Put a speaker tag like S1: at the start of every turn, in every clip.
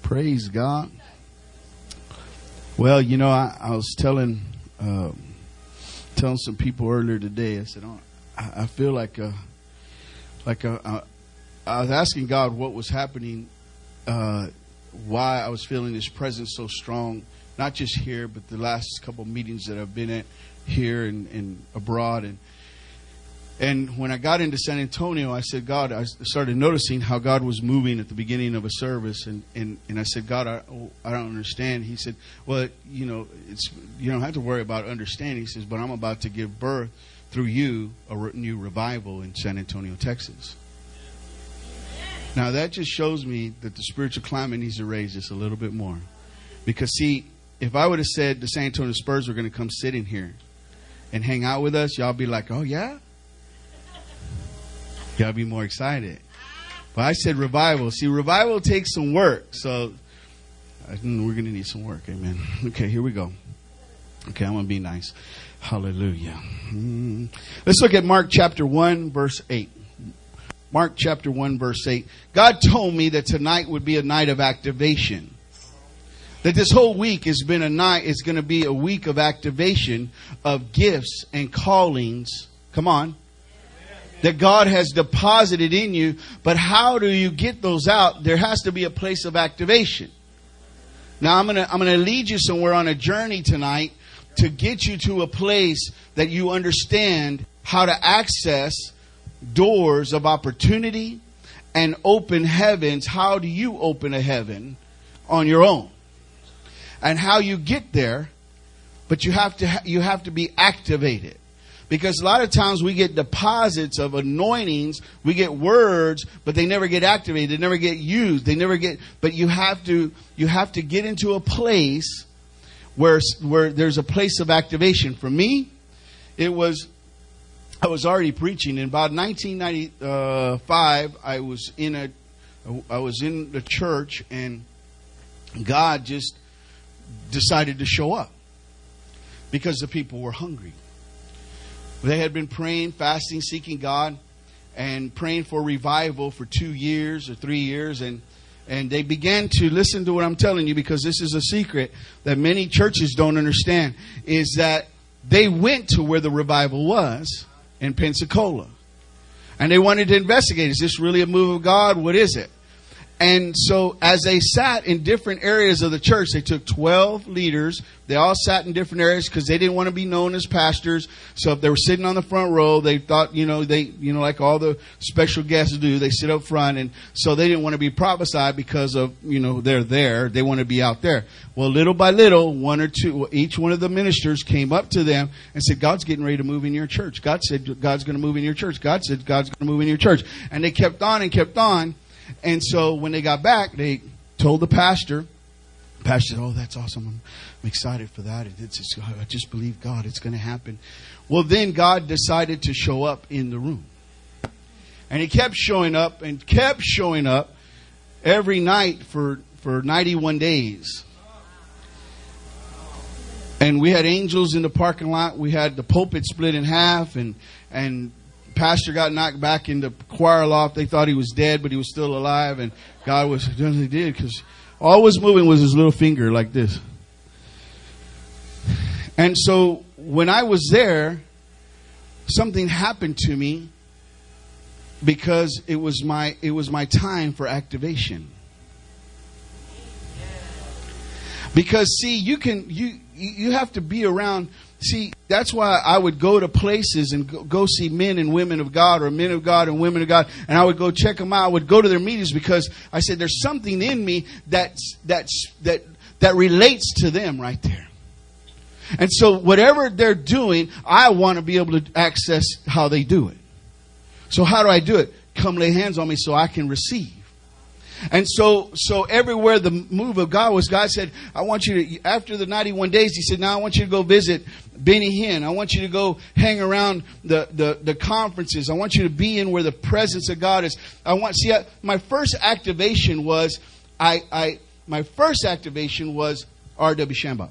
S1: Praise God. Well, you know, I was telling some people earlier today. I said, I feel like I was asking God what was happening, why I was feeling His presence so strong, not just here, but the last couple of meetings that I've been at here and abroad. And when I got into San Antonio, I said, God, I started noticing how God was moving at the beginning of a service. And I said, God, I don't understand. He said, well, you know, you don't have to worry about understanding. He says, but I'm about to give birth through you a new revival in San Antonio, Texas. Now, that just shows me that the spiritual climate needs to raise just a little bit more. Because, see, if I would have said the San Antonio Spurs were going to come sit in here and hang out with us, y'all be like, oh, yeah? Y'all be more excited. But I said revival. See, revival takes some work. So we're going to need some work. Amen. Okay, here we go. Okay, I'm going to be nice. Hallelujah. Let's look at Mark chapter 1, verse 8. Mark chapter 1, verse 8. God told me that tonight would be a night of activation. That this whole week has been a night, it's going to be a week of activation of gifts and callings. Come on. That God has deposited in you. But how do you get those out? There has to be a place of activation. Now I'm gonna lead you somewhere on a journey tonight to get you to a place that you understand how to access doors of opportunity and open heavens. How do you open a heaven on your own? And how you get there, but you have to be activated. Because a lot of times we get deposits of anointings, we get words, but they never get activated, they never get used, but you have to get into a place where there's a place of activation. For me, I was already preaching in about 1995. I was in the church, and God just decided to show up because the people were hungry. They had been praying, fasting, seeking God, and praying for revival for 2 years or 3 years. And they began to listen to what I'm telling you, because this is a secret that many churches don't understand, is that they went to where the revival was in Pensacola. And they wanted to investigate, is this really a move of God? What is it? And so as they sat in different areas of the church, they took 12 leaders. They all sat in different areas because they didn't want to be known as pastors. So if they were sitting on the front row, they thought, like all the special guests do, they sit up front. And so they didn't want to be prophesied because of, they're there. They want to be out there. Well, little by little, one or two, each one of the ministers came up to them and said, God's getting ready to move in your church. God said, God's going to move in your church. God said, God's going to move in your church. And they kept on and kept on. And so when they got back, they told the pastor. The pastor said, oh, that's awesome. I'm excited for that. I just believe God. It's going to happen. Well, then God decided to show up in the room. And He kept showing up and kept showing up every night for 91 days. And we had angels in the parking lot. We had the pulpit split in half, and pastor got knocked back in the choir loft. They thought he was dead, but he was still alive. And God was, he did, because all was moving was his little finger like this. And so when I was there, something happened to me, because it was my time for activation. Because see, you have to be around. See, that's why I would go to places and go see men and women of God, or men of God and women of God, and I would go check them out. I would go to their meetings, because I said there's something in me that relates to them right there. And so whatever they're doing, I want to be able to access how they do it. So how do I do it? Come lay hands on me so I can receive. And so everywhere the move of God was, God said, I want you to, after the 91 days, He said, now I want you to go visit Benny Hinn. I want you to go hang around the conferences. I want you to be in where the presence of God is. My first activation was, my first activation was R.W. Shambach.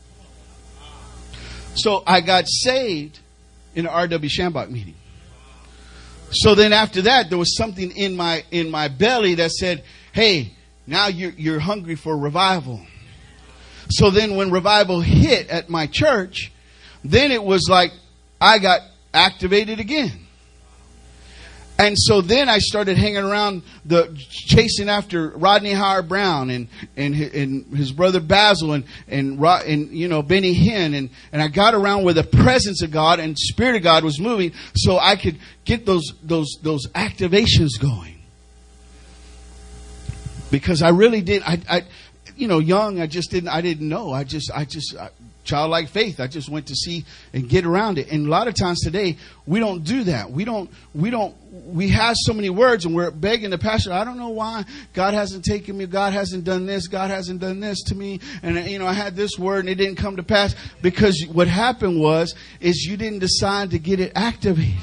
S1: So I got saved in an R.W. Shambach meeting. So then after that, there was something in my belly that said, hey, Now you're hungry for revival. So then when revival hit at my church, then it was like I got activated again. And so then I started hanging around chasing after Rodney Howard Brown and his brother Basil and Benny Hinn and I got around where the presence of God and Spirit of God was moving, so I could get those activations going. Because I really did, young, I didn't know. Childlike faith. I just went to see and get around it. And a lot of times today, we don't do that. We have so many words and we're begging the pastor, I don't know why God hasn't taken me. God hasn't done this. God hasn't done this to me. And, I had this word and it didn't come to pass. Because what happened is you didn't decide to get it activated.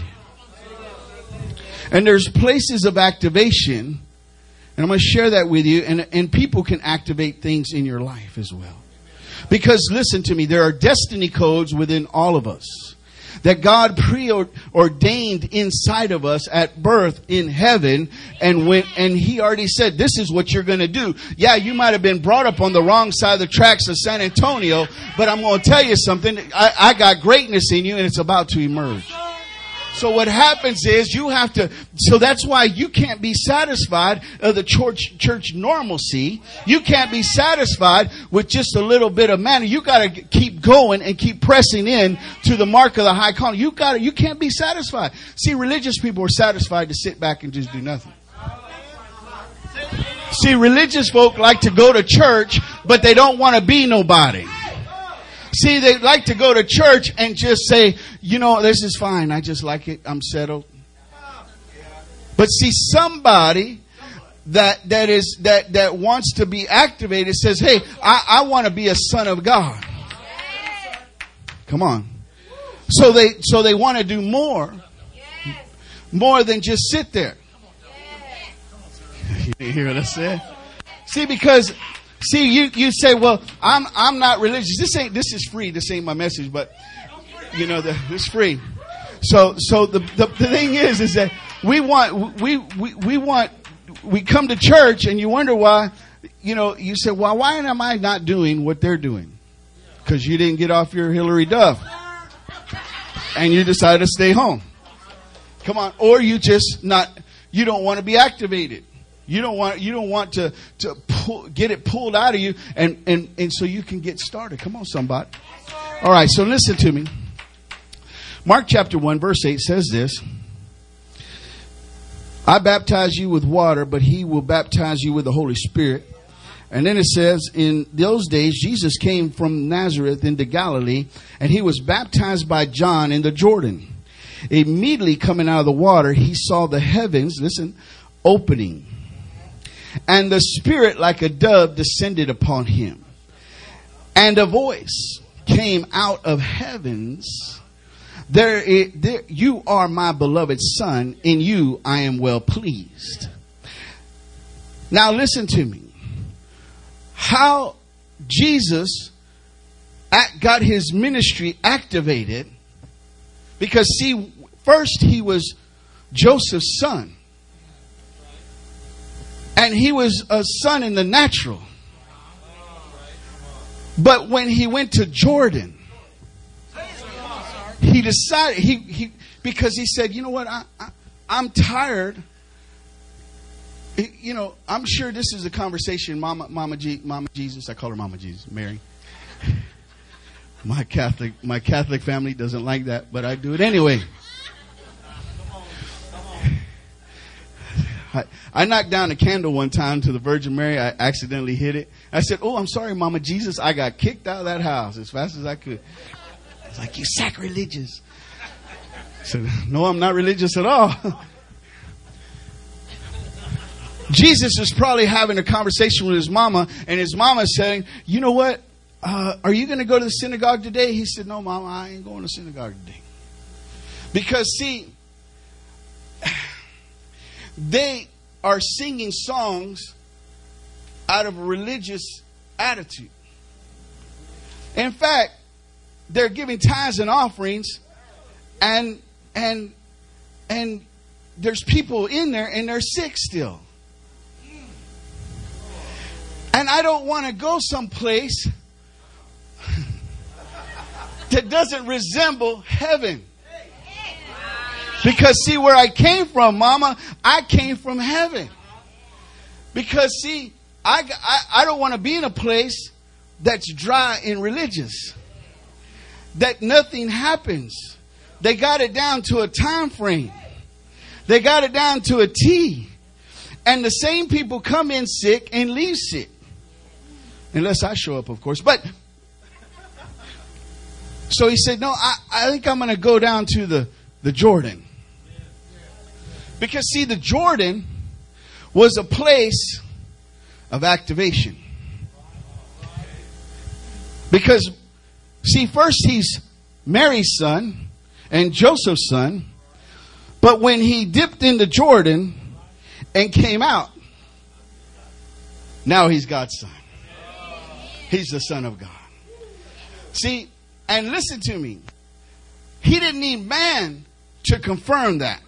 S1: And there's places of activation. And I'm going to share that with you. And people can activate things in your life as well. Because listen to me, there are destiny codes within all of us that God preordained inside of us at birth in heaven. And He already said, this is what you're going to do. Yeah, you might have been brought up on the wrong side of the tracks of San Antonio, but I'm going to tell you something. I got greatness in you and it's about to emerge. So what happens is so that's why you can't be satisfied of the church normalcy. You can't be satisfied with just a little bit of manna. You got to keep going and keep pressing in to the mark of the high calling. You can't be satisfied. See, religious people are satisfied to sit back and just do nothing. See, religious folk like to go to church, but they don't want to be nobody. See, they like to go to church and just say, this is fine. I just like it. I'm settled. But see, somebody that wants to be activated says, hey, I want to be a son of God. Come on. So they want to do more than just sit there. You didn't hear what I said? See, because you say, well, I'm not religious. This is free. This ain't my message, but it's free. So the thing is that we come to church and you wonder why, you say, well, why am I not doing what they're doing? Because you didn't get off your Hillary Duff and you decided to stay home. Come on. Or you don't want to be activated. You don't want to get it pulled out of you and so you can get started. Come on, somebody. All right, so listen to me. Mark chapter 1 verse 8 says this. I baptize you with water, but He will baptize you with the Holy Spirit. And then it says, in those days, Jesus came from Nazareth into Galilee, and He was baptized by John in the Jordan. Immediately coming out of the water, He saw the heavens, listen, opening. And the Spirit like a dove descended upon Him. And a voice came out of heavens. There, you are my beloved Son. In you I am well pleased. Now listen to me. How Jesus got His ministry activated. Because see, first He was Joseph's son. And he was a son in the natural. But when he went to Jordan, he decided, because he said, you know what, I'm tired. I'm sure this is a conversation Mama Jesus, I call her Mama Jesus, Mary. My Catholic family doesn't like that, but I do it anyway. I knocked down a candle one time to the Virgin Mary. I accidentally hit it. I said, oh, I'm sorry, Mama Jesus. I got kicked out of that house as fast as I could. I was like, you sacrilegious. I said, no, I'm not religious at all. Jesus is probably having a conversation with his mama, and his mama is saying, you know what? Are you going to go to the synagogue today? He said, no, Mama, I ain't going to synagogue today. Because, see, they are singing songs out of a religious attitude. In fact, they're giving tithes and offerings, and there's people in there and they're sick still. And I don't want to go someplace that doesn't resemble heaven. Because see, where I came from, Mama, I came from heaven. Because see, I don't want to be in a place that's dry and religious. That nothing happens. They got it down to a time frame. They got it down to a T. And the same people come in sick and leave sick. Unless I show up, of course. But so he said, no, I think I'm going to go down to the Jordan. Because see, the Jordan was a place of activation. Because see, first he's Mary's son and Joseph's son. But when he dipped into Jordan and came out, now he's God's son. He's the Son of God. See, and listen to me. He didn't need man to confirm that.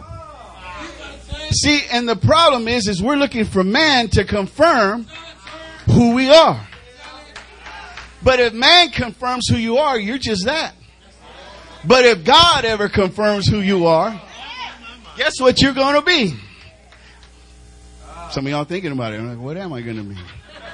S1: See, and the problem is we're looking for man to confirm who we are. But if man confirms who you are, you're just that. But if God ever confirms who you are, guess what you're going to be? Some of y'all thinking about it. I'm like, what am I going to be?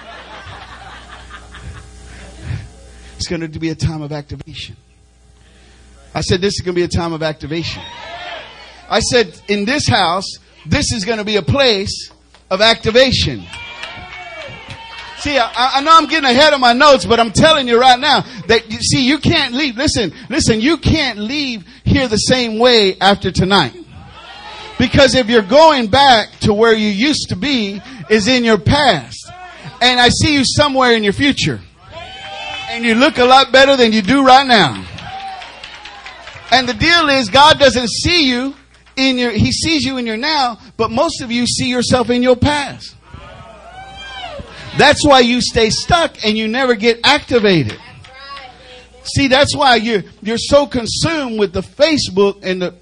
S1: It's going to be a time of activation. I said this is going to be a time of activation. I said in this house, this is going to be a place of activation. See, I know I'm getting ahead of my notes, but I'm telling you right now that you can't leave. Listen, you can't leave here the same way after tonight. Because if you're going back to where you used to be is in your past. And I see you somewhere in your future. And you look a lot better than you do right now. And the deal is God doesn't see you He sees you in your now, but most of you see yourself in your past. That's why you stay stuck and you never get activated. See, that's why you're so consumed with the Facebook and the...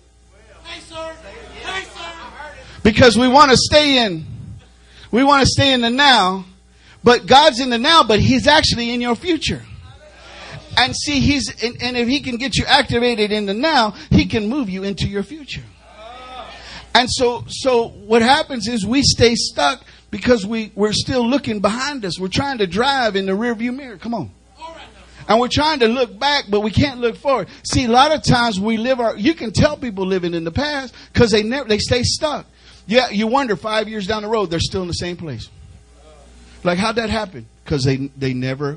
S1: Because we want to stay in the now, but God's in the now, but He's actually in your future. And see, and if He can get you activated in the now, He can move you into your future. And so what happens is we stay stuck because we're still looking behind us. We're trying to drive in the rearview mirror. Come on. And we're trying to look back, but we can't look forward. See, a lot of times you can tell people living in the past because they stay stuck. Yeah, you wonder 5 years down the road, they're still in the same place. Like, how'd that happen? Because they never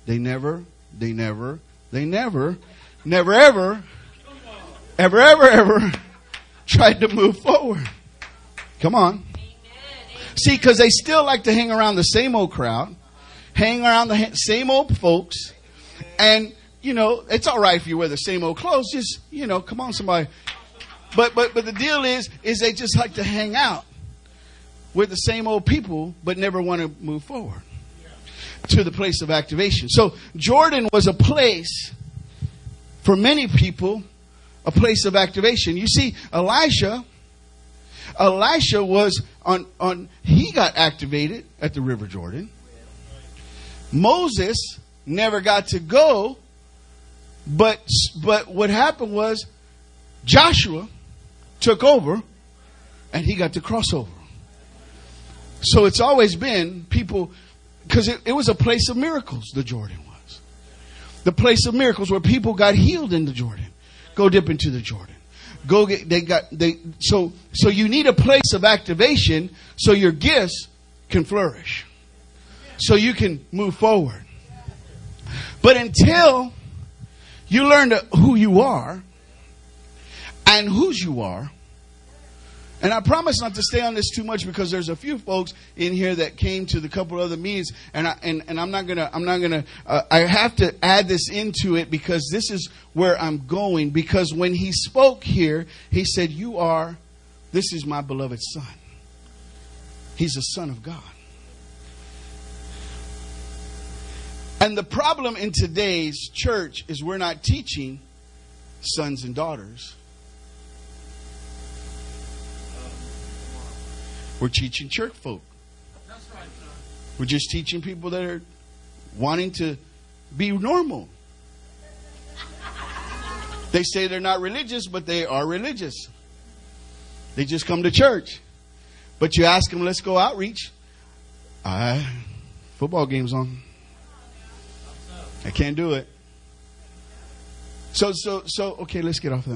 S1: tried to move forward. Come on. See, because they still like to hang around the same old crowd, hang around the same old folks. And, it's all right if you wear the same old clothes. Just, come on, somebody. But the deal is they just like to hang out with the same old people, but never want to move forward to the place of activation. So Jordan was a place for many people, a place of activation. You see, Elisha was he got activated at the River Jordan. Moses never got to go, but what happened was Joshua took over and he got to cross over. So it's always been people, because it was a place of miracles, the Jordan was. The place of miracles where people got healed in the Jordan. Go dip into the Jordan. So you need a place of activation so your gifts can flourish. So you can move forward. But until you learn who you are and whose you are, and I promise not to stay on this too much because there's a few folks in here that came to the couple other meetings, and I'm not gonna. I have to add this into it because this is where I'm going. Because when he spoke here, he said, "This is my beloved son." He's the Son of God. And the problem in today's church is we're not teaching sons and daughters. We're teaching church folk. We're just teaching people that are wanting to be normal. They say they're not religious, but they are religious. They just come to church. But you ask them, let's go outreach. Football game's on. I can't do it. So, okay, let's get off that.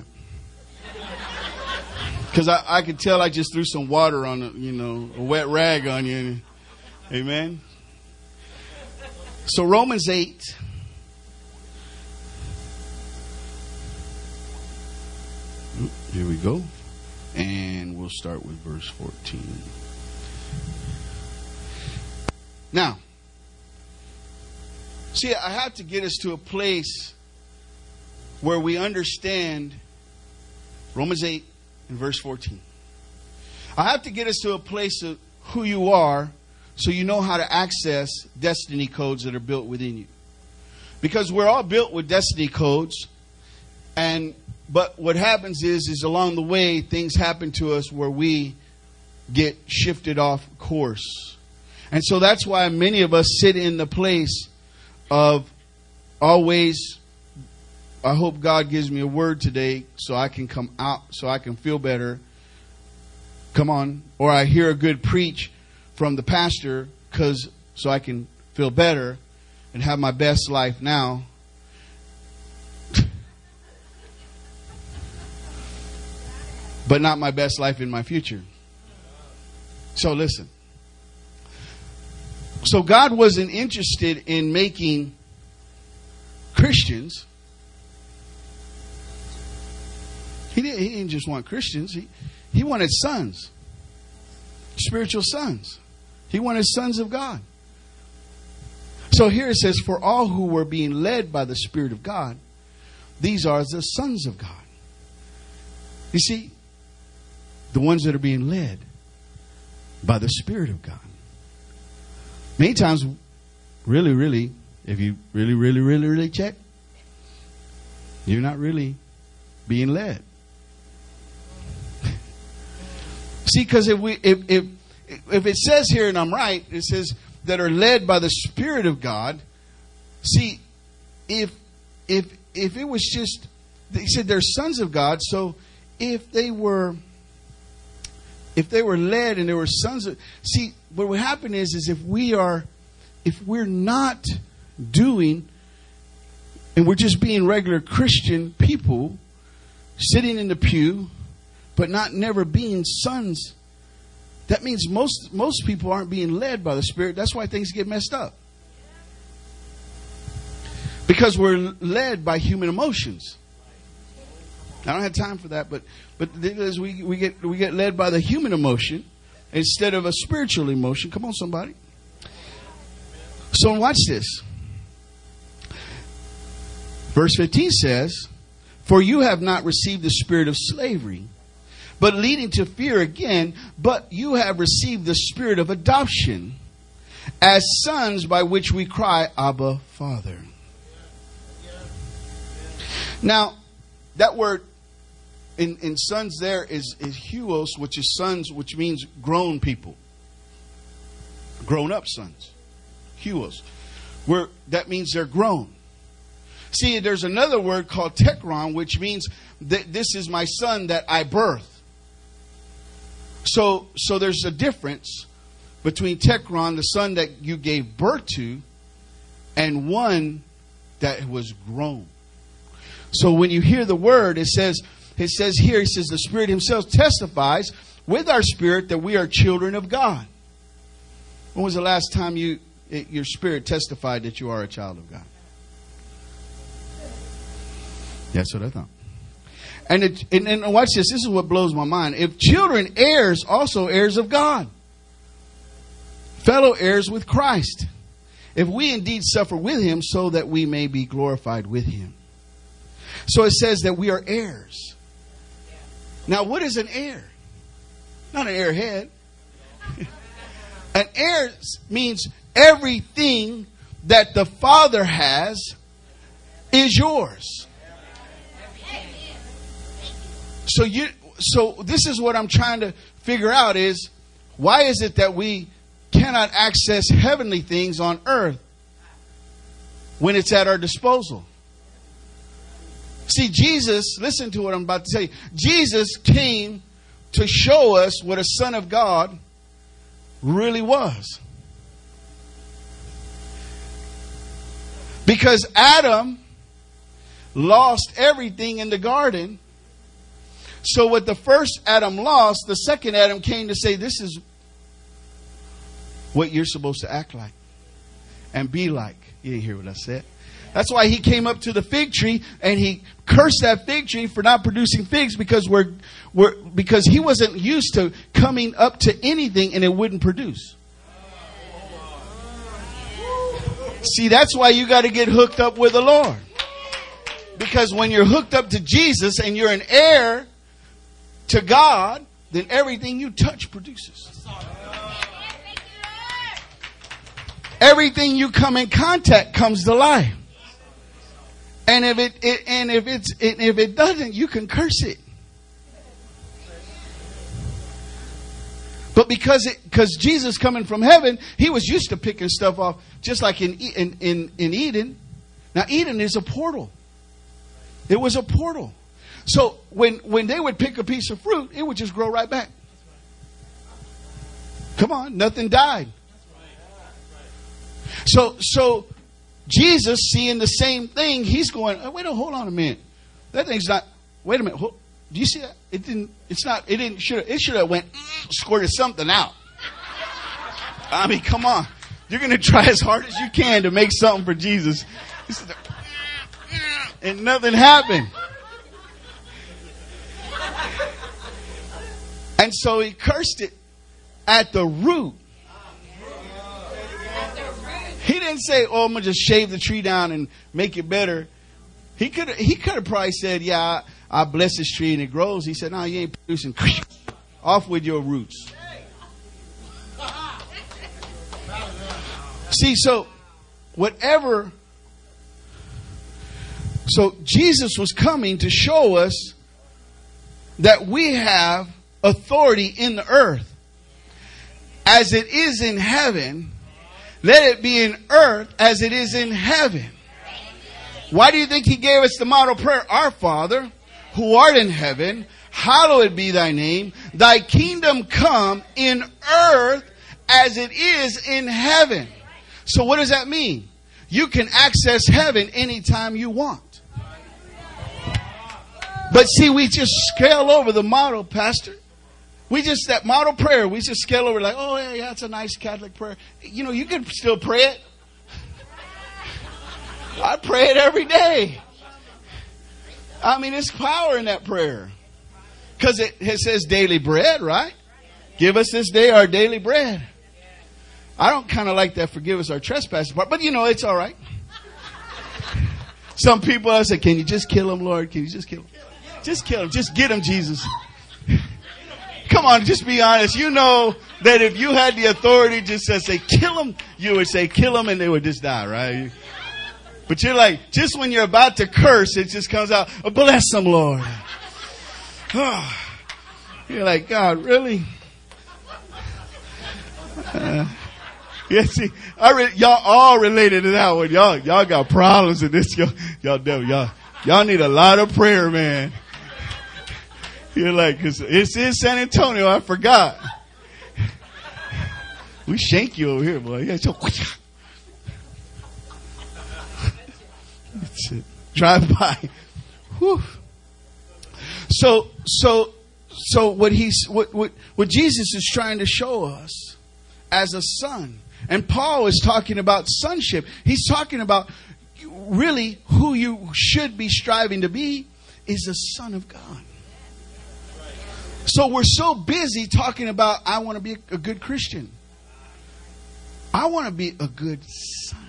S1: Because I could tell I just threw some water on, a wet rag on you. Amen. So Romans 8. Here we go. And we'll start with verse 14. Now, see, I have to get us to a place where we understand Romans 8 and verse 14. I have to get us to a place of who you are so you know how to access destiny codes that are built within you. Because we're all built with destiny codes. But what happens is along the way, things happen to us where we get shifted off course. And so that's why many of us sit in the place of always, I hope God gives me a word today so I can come out, so I can feel better. Come on. Or I hear a good preach from the pastor so I can feel better and have my best life now. But not my best life in my future. So listen. So God wasn't interested in making Christians. He didn't just want Christians. He wanted sons. Spiritual sons. He wanted sons of God. So here it says, for all who were being led by the Spirit of God, these are the sons of God. You see, the ones that are being led by the Spirit of God. Many times, really, if you really check, you're not really being led. See, because if it says here, and I'm right, it says that are led by the Spirit of God. See, if it was just, they said they're sons of God. So if they were led and they were sons of, see, what would happen is if we're not doing, and we're just being regular Christian people, sitting in the pew, but never being sons, that means most people aren't being led by the Spirit. That's why things get messed up. Because we're led by human emotions. I don't have time for that, but as we get led by the human emotion instead of a spiritual emotion. Come on, somebody. So watch this. Verse 15 says, for you have not received the spirit of slavery, but leading to fear again, but you have received the spirit of adoption as sons, by which we cry, Abba, Father. Now, that word in sons there is huios, which is sons, which means grown people. Grown up sons. Huios. That means they're grown. See, there's another word called tekron, which means that this is my son that I birth. So there's a difference between tekron, the son that you gave birth to, and one that was grown. So when you hear the word, it says here, the Spirit Himself testifies with our spirit that we are children of God. When was the last time your spirit testified that you are a child of God? That's what I thought. And watch this. This is what blows my mind. If children, heirs, also heirs of God, fellow heirs with Christ, if we indeed suffer with Him, so that we may be glorified with Him. So it says that we are heirs. Now, what is an heir? Not an airhead. An heir means everything that the Father has is yours. So this is what I'm trying to figure out is, why is it that we cannot access heavenly things on earth when it's at our disposal. See, Jesus, listen to what I'm about to tell you. Jesus came to show us what a son of God really was. Because Adam lost everything in the garden. So what the first Adam lost, the second Adam came to say, this is what you're supposed to act like and be like. You didn't hear what I said. That's why he came up to the fig tree and he cursed that fig tree for not producing figs, because because he wasn't used to coming up to anything and it wouldn't produce. See, that's why you got to get hooked up with the Lord. Because when you're hooked up to Jesus and you're an heir to God, then everything you touch produces. Everything you come in contact comes to life. And if it doesn't, you can curse it. But because Jesus coming from heaven, he was used to picking stuff off, just like in Eden. Now Eden is a portal. It was a portal. So when they would pick a piece of fruit, it would just grow right back. Come on, nothing died. So Jesus, seeing the same thing, he's going, oh, hold on a minute. That thing's not, wait a minute. Do you see that? It should have went, squirted something out. I mean, come on. You're going to try as hard as you can to make something for Jesus. And nothing happened. And so he cursed it at the root. He didn't say, oh, I'm going to just shave the tree down and make it better. He could have probably said, yeah, I bless this tree and it grows. He said, no, you ain't producing. Off with your roots. See, so Jesus was coming to show us that we have authority in the earth. As it is in heaven, let it be in earth as it is in heaven. Why do you think he gave us the model prayer? Our Father, who art in heaven, hallowed be thy name. Thy kingdom come in earth as it is in heaven. So what does that mean? You can access heaven anytime you want. But see, we just scale over the model, Pastor. That model prayer, we just scale over like, oh, yeah, it's a nice Catholic prayer. You know, you can still pray it. I pray it every day. I mean, there's power in that prayer. Because it says daily bread, right? Give us this day our daily bread. I don't kind of like that forgive us our trespasses part, but you know, it's all right. Some people I say, can you just kill him, Lord? Can you just kill him? Just kill him. Just get him, Jesus. Come on, just be honest. You know that if you had the authority just to say, kill him, you would say, kill him, and they would just die, right? But you're like, just when you're about to curse, it just comes out, oh, bless him, Lord. You're like, God, really? Yeah, see, y'all all related to that one. Y'all got problems in this. Y'all need a lot of prayer, man. You're like, cause it's in San Antonio. I forgot. We shank you over here, boy. Yeah, so drive by. Whew. So what Jesus is trying to show us as a son, and Paul is talking about sonship. He's talking about really who you should be striving to be is a son of God. So we're so busy talking about, I want to be a good Christian. I want to be a good son.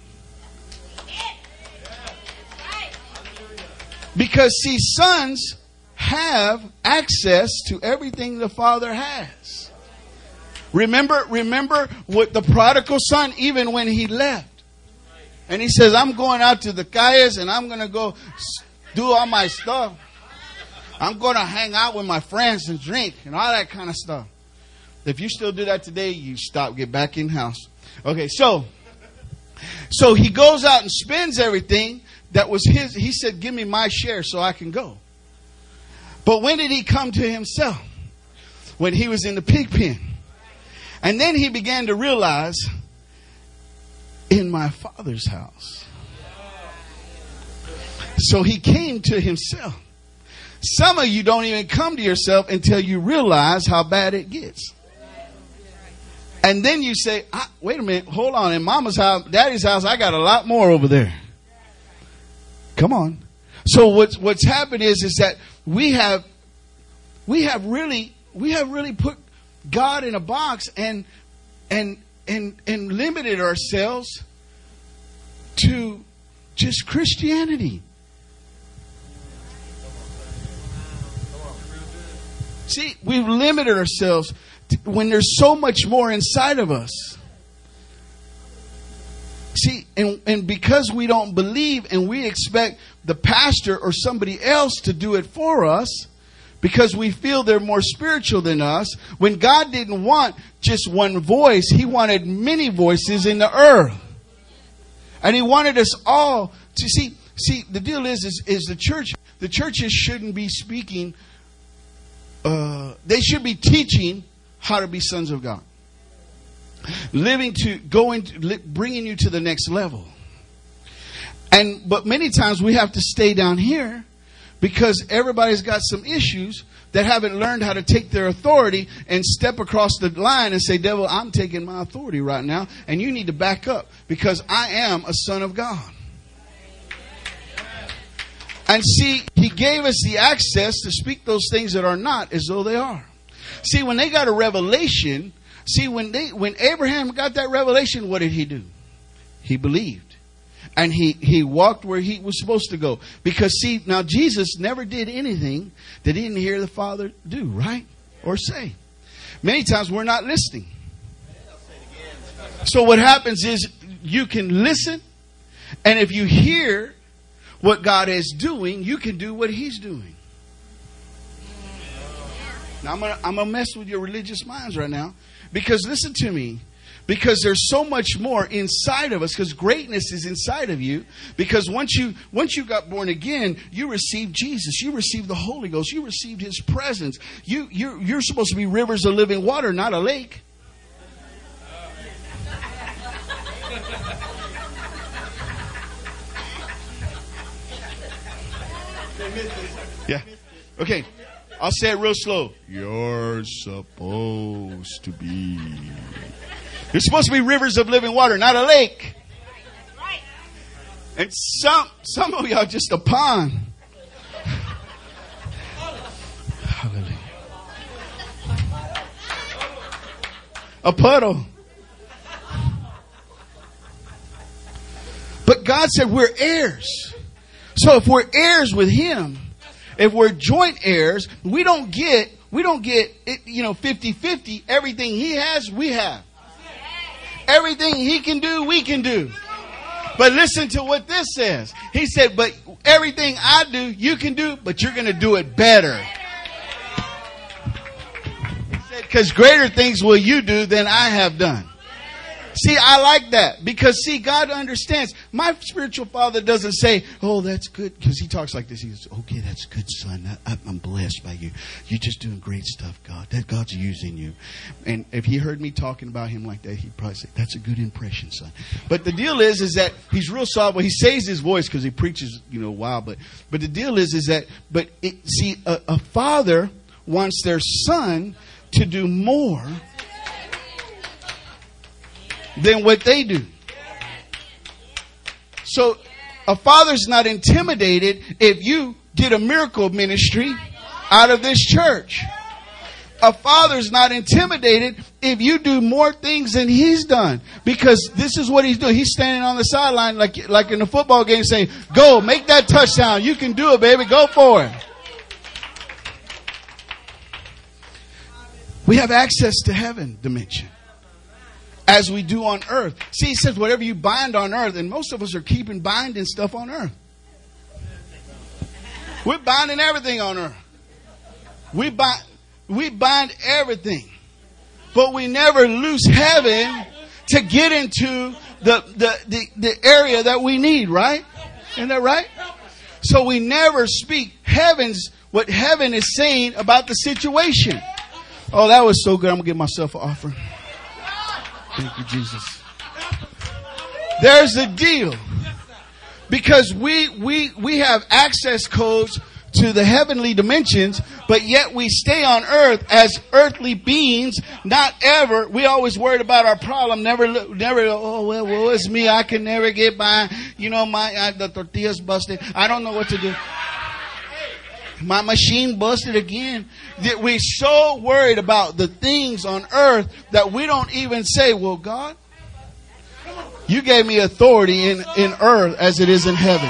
S1: Because, see, sons have access to everything the Father has. Remember what the prodigal son, even when he left. And he says, I'm going out to the calles and I'm going to go do all my stuff. I'm going to hang out with my friends and drink and all that kind of stuff. If you still do that today, you stop, get back in house. Okay, so he goes out and spends everything that was his. He said, give me my share so I can go. But when did he come to himself? When he was in the pig pen. And then he began to realize, in my Father's house. So he came to himself. Some of you don't even come to yourself until you realize how bad it gets. And then you say, wait a minute, hold on. In Mama's house, Daddy's house, I got a lot more over there. Come on. So what's happened is that we have really put God in a box and limited ourselves to just Christianity. See, we've limited ourselves when there's so much more inside of us. See, and because we don't believe and we expect the pastor or somebody else to do it for us, because we feel they're more spiritual than us, when God didn't want just one voice, He wanted many voices in the earth. And He wanted us all to see, the deal is the churches shouldn't be speaking, they should be teaching how to be sons of God. Bringing you to the next level. But many times we have to stay down here because everybody's got some issues that haven't learned how to take their authority and step across the line and say, devil, I'm taking my authority right now and you need to back up because I am a son of God. And see, He gave us the access to speak those things that are not as though they are. See, when they got a revelation, when Abraham got that revelation, what did he do? He believed. And he walked where he was supposed to go. Because see, now Jesus never did anything that He didn't hear the Father do, right? Or say. Many times we're not listening. So what happens is you can listen, and if you hear what God is doing, you can do what He's doing. Now I'm gonna mess with your religious minds right now, because listen to me, because there's so much more inside of us, because greatness is inside of you. Because once you got born again, you received Jesus, you received the Holy Ghost, you received His presence. You're supposed to be rivers of living water, not a lake. Yeah. Okay. I'll say it real slow. You're supposed to be. You're supposed to be rivers of living water, not a lake. And some of y'all just a pond. Hallelujah. A puddle. But God said we're heirs. So if we're heirs with Him, if we're joint heirs, we don't get 50-50. Everything He has, we have. Everything He can do, we can do. But listen to what this says. He said, but everything I do, you can do, but you're going to do it better. He said, because greater things will you do than I have done. See, I like that because, see, God understands. My spiritual father doesn't say, oh, that's good, because he talks like this. He goes, okay, that's good, son. I'm blessed by you. You're just doing great stuff, God. That God's using you. And if he heard me talking about him like that, he'd probably say, that's a good impression, son. But the deal is that he's real soft. Well, he saves his voice because he preaches, a while. But the deal is that, a father wants their son to do more than what they do. So a father's not intimidated if you get a miracle ministry out of this church. A father's not intimidated if you do more things than he's done, because this is what he's doing. He's standing on the sideline like in a football game saying, go, make that touchdown. You can do it, baby. Go for it. We have access to heaven dimension, as we do on earth. See, he says whatever you bind on earth, and most of us are keeping binding stuff on earth. We're binding everything on earth. We bind everything. but we never lose heaven to get into the area that we need, right? Isn't that right? So we never speak what heaven is saying about the situation. Oh, that was so good. I'm going to give myself an offering. Thank you, Jesus. There's the deal. Because we have access codes to the heavenly dimensions, but yet we stay on earth as earthly beings, not ever. We always worried about our problem, never, oh, well, it's me. I can never get by. You know, the tortilla's busted. I don't know what to do. My machine busted again. We're so worried about the things on earth that we don't even say, well, God, you gave me authority in earth as it is in heaven.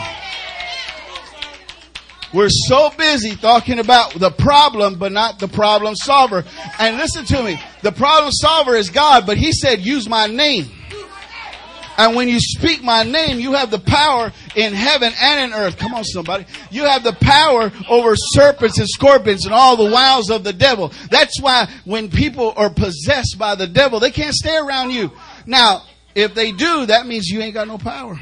S1: We're so busy talking about the problem, but not the problem solver. And listen to me. The problem solver is God, but He said, use my name. And when you speak my name, you have the power in heaven and in earth. Come on, somebody. You have the power over serpents and scorpions and all the wiles of the devil. That's why when people are possessed by the devil, they can't stay around you. Now, if they do, that means you ain't got no power.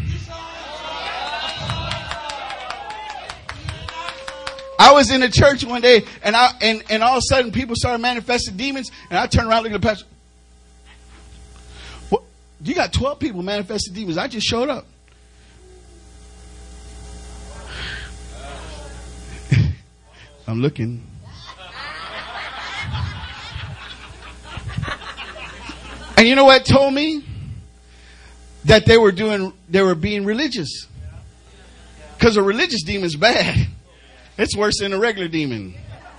S1: I was in a church one day, and all of a sudden people started manifesting demons, and I turned around looking at the pastor. What? You got 12 people manifesting demons. I just showed up. I'm looking. And you know what told me? That they were being religious. Because a religious demon is bad. It's worse than a regular demon.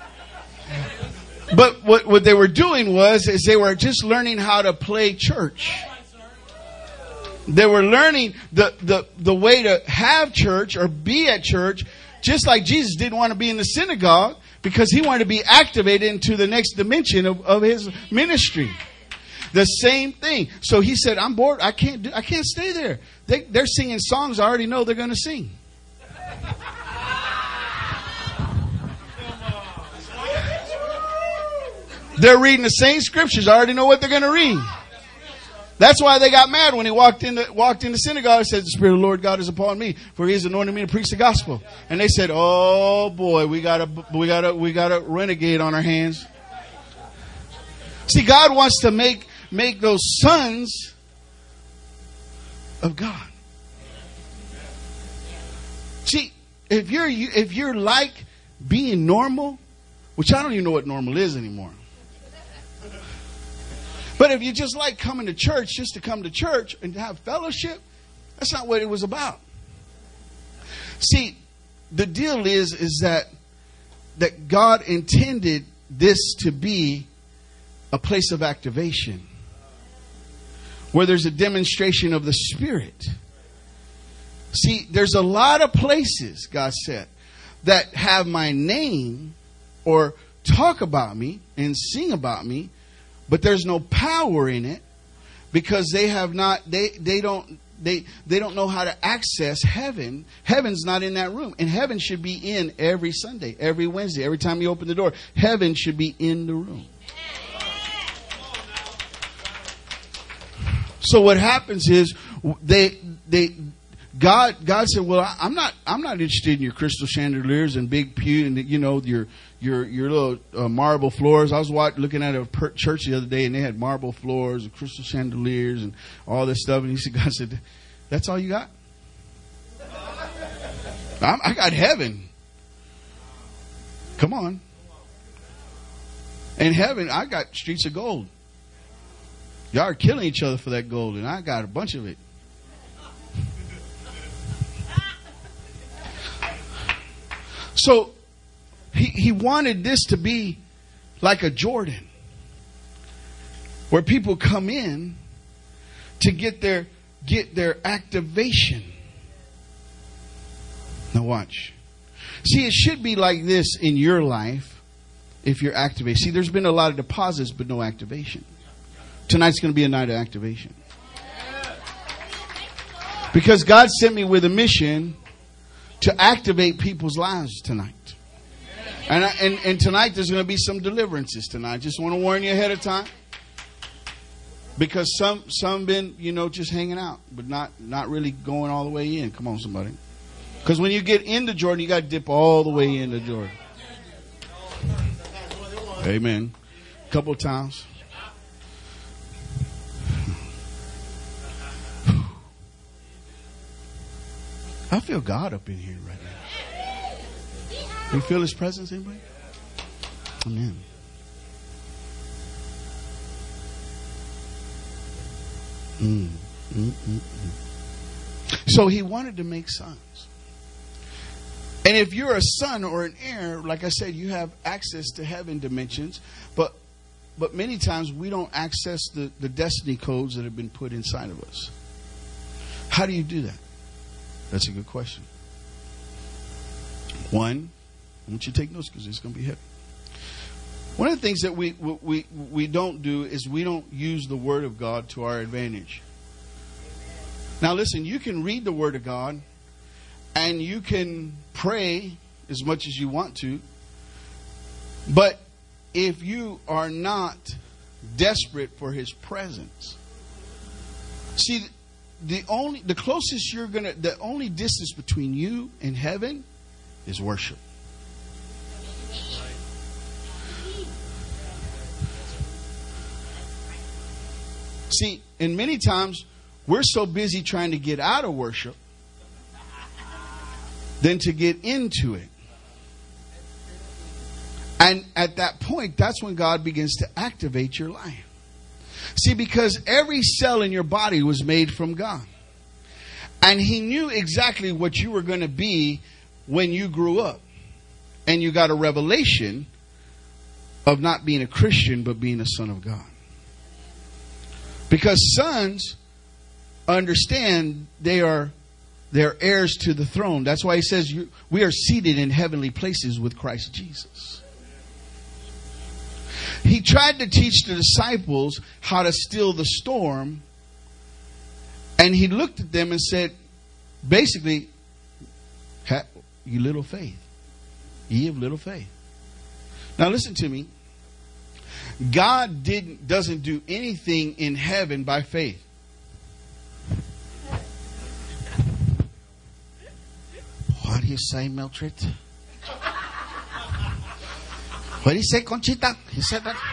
S1: But what they were doing is they were just learning how to play church. They were learning the way to have church or be at church, just like Jesus didn't want to be in the synagogue because He wanted to be activated into the next dimension of His ministry. The same thing. So He said, I'm bored. I can't stay there. They're singing songs I already know they're going to sing. They're reading the same scriptures. I already know what they're going to read. That's why they got mad when He walked in the synagogue and said, the Spirit of the Lord God is upon me, for He has anointed me to preach the gospel. And they said, oh boy, we got a renegade on our hands. See, God wants to make those sons of God. See, if you're like being normal, which I don't even know what normal is anymore. But if you just like coming to church just to come to church and to have fellowship, that's not what it was about. See, the deal is that God intended this to be a place of activation where there's a demonstration of the Spirit. See, there's a lot of places, God said, that have my name or talk about me and sing about me, but there's no power in it because they don't know how to access heaven. Heaven's not in that room. And heaven should be in every Sunday, every Wednesday, every time you open the door. Heaven should be in the room. So what happens is God said, well, I'm not interested in your crystal chandeliers and big pew and your little marble floors. I was looking at a church the other day and they had marble floors and crystal chandeliers and all this stuff. And God said, that's all you got? I got heaven. Come on. In heaven, I got streets of gold. Y'all are killing each other for that gold, and I got a bunch of it. So he wanted this to be like a Jordan, where people come in to get their activation. Now watch. See, it should be like this in your life if you're activated. See, there's been a lot of deposits, but no activation. Tonight's going to be a night of activation. Because God sent me with a mission to activate people's lives tonight. And tonight there's going to be some deliverances tonight. I just want to warn you ahead of time. Because some been, just hanging out, but not really going all the way in. Come on, somebody. Because when you get into Jordan, you got to dip all the way into Jordan. Amen. A couple of times. I feel God up in here right now. You feel His presence, anybody? Amen. So He wanted to make sons. And if you're a son or an heir, like I said, you have access to heaven dimensions. But many times we don't access the destiny codes that have been put inside of us. How do you do that? That's a good question. One, I want you to take notes because it's going to be heavy. One of the things that we don't do is we don't use the Word of God to our advantage. Now listen, you can read the Word of God and you can pray as much as you want to. But if you are not desperate for His presence, see, the only distance between you and heaven is worship. See, and many times we're so busy trying to get out of worship than to get into it. And at that point, that's when God begins to activate your life. See, because every cell in your body was made from God. And He knew exactly what you were going to be when you grew up. And you got a revelation of not being a Christian, but being a son of God. Because sons understand they're heirs to the throne. That's why He says we are seated in heavenly places with Christ Jesus. He tried to teach the disciples how to still the storm. And He looked at them and said, basically, you little faith. Ye of little faith. Now listen to me. God doesn't do anything in heaven by faith. What do you say, Mildred? What did he say, Conchita? He said that.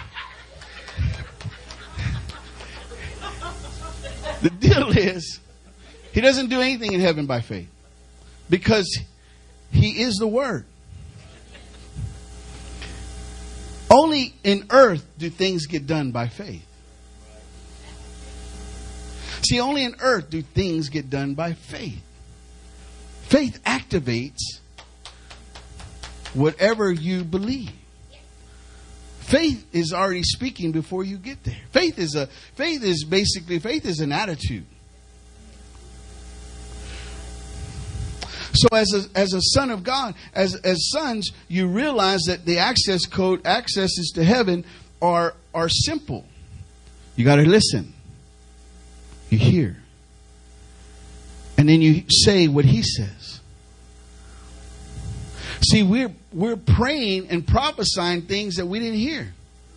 S1: The deal is, He doesn't do anything in heaven by faith. Because He is the Word. Only in earth do things get done by faith. See, only in earth do things get done by faith. Faith activates whatever you believe. Faith is already speaking before you get there. Faith is an attitude. So as a son of God, as sons, you realize that the accesses to heaven are simple. You got to listen. You hear. And then you say what He says. See, we're praying and prophesying things that we didn't hear.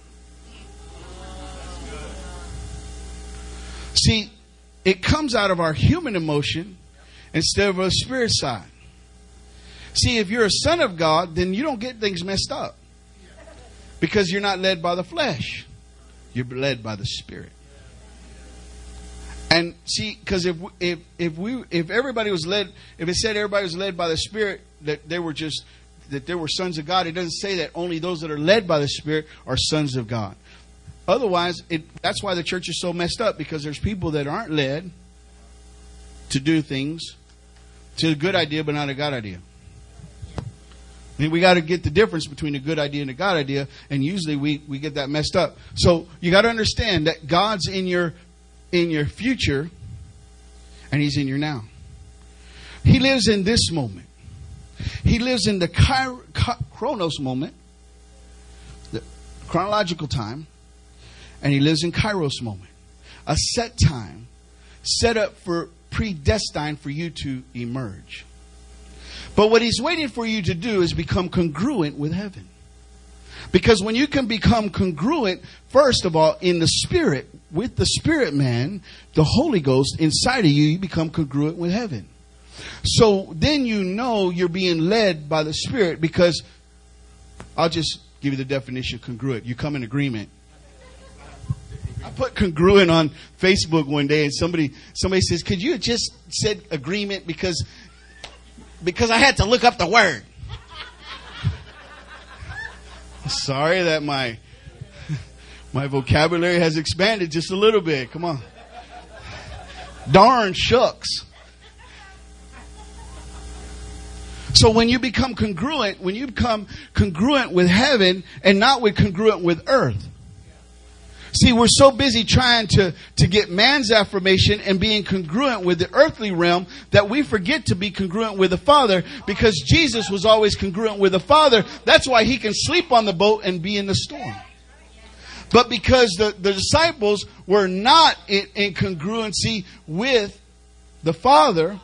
S1: See, it comes out of our human emotion instead of a spirit side. See, if you're a son of God, then you don't get things messed up. Because you're not led by the flesh. You're led by the Spirit. And see, because if everybody was led, if it said everybody was led by the Spirit, that they were sons of God, it doesn't say that only those that are led by the Spirit are sons of God. Otherwise, that's why the church is so messed up, because there's people that aren't led to do things to a good idea, but not a God idea. I mean, we got to get the difference between a good idea and a God idea, and usually we get that messed up. So you got to understand that God's in your future, and He's in your now. He lives in this moment. He lives in the chronos moment, the chronological time, and He lives in kairos moment, a set time, set up for predestined for you to emerge. But what He's waiting for you to do is become congruent with heaven. Because when you can become congruent, first of all, in the Spirit, with the Spirit man, the Holy Ghost inside of you, you become congruent with heaven. So then you know you're being led by the Spirit, because I'll just give you the definition of congruent. You come in agreement. I put congruent on Facebook one day, and somebody says, could you have just said agreement because I had to look up the word. Sorry that my vocabulary has expanded just a little bit. Come on. Darn shucks. So when you become congruent, with heaven and not congruent with earth. See, we're so busy trying to get man's affirmation and being congruent with the earthly realm that we forget to be congruent with the Father, because Jesus was always congruent with the Father. That's why he can sleep on the boat and be in the storm. But because the disciples were not in congruency with the Father,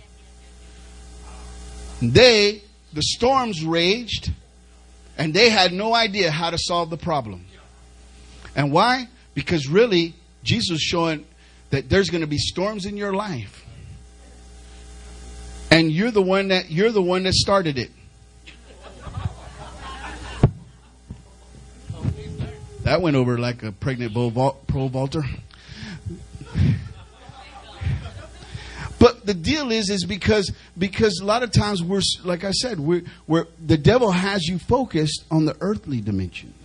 S1: the storms raged, and they had no idea how to solve the problem. And why? Because really, Jesus was showing that there's going to be storms in your life, and you're the one that started it. That went over like a pregnant pole vaulter. But the deal is because a lot of times we're, like I said, we're the devil has you focused on the earthly dimension.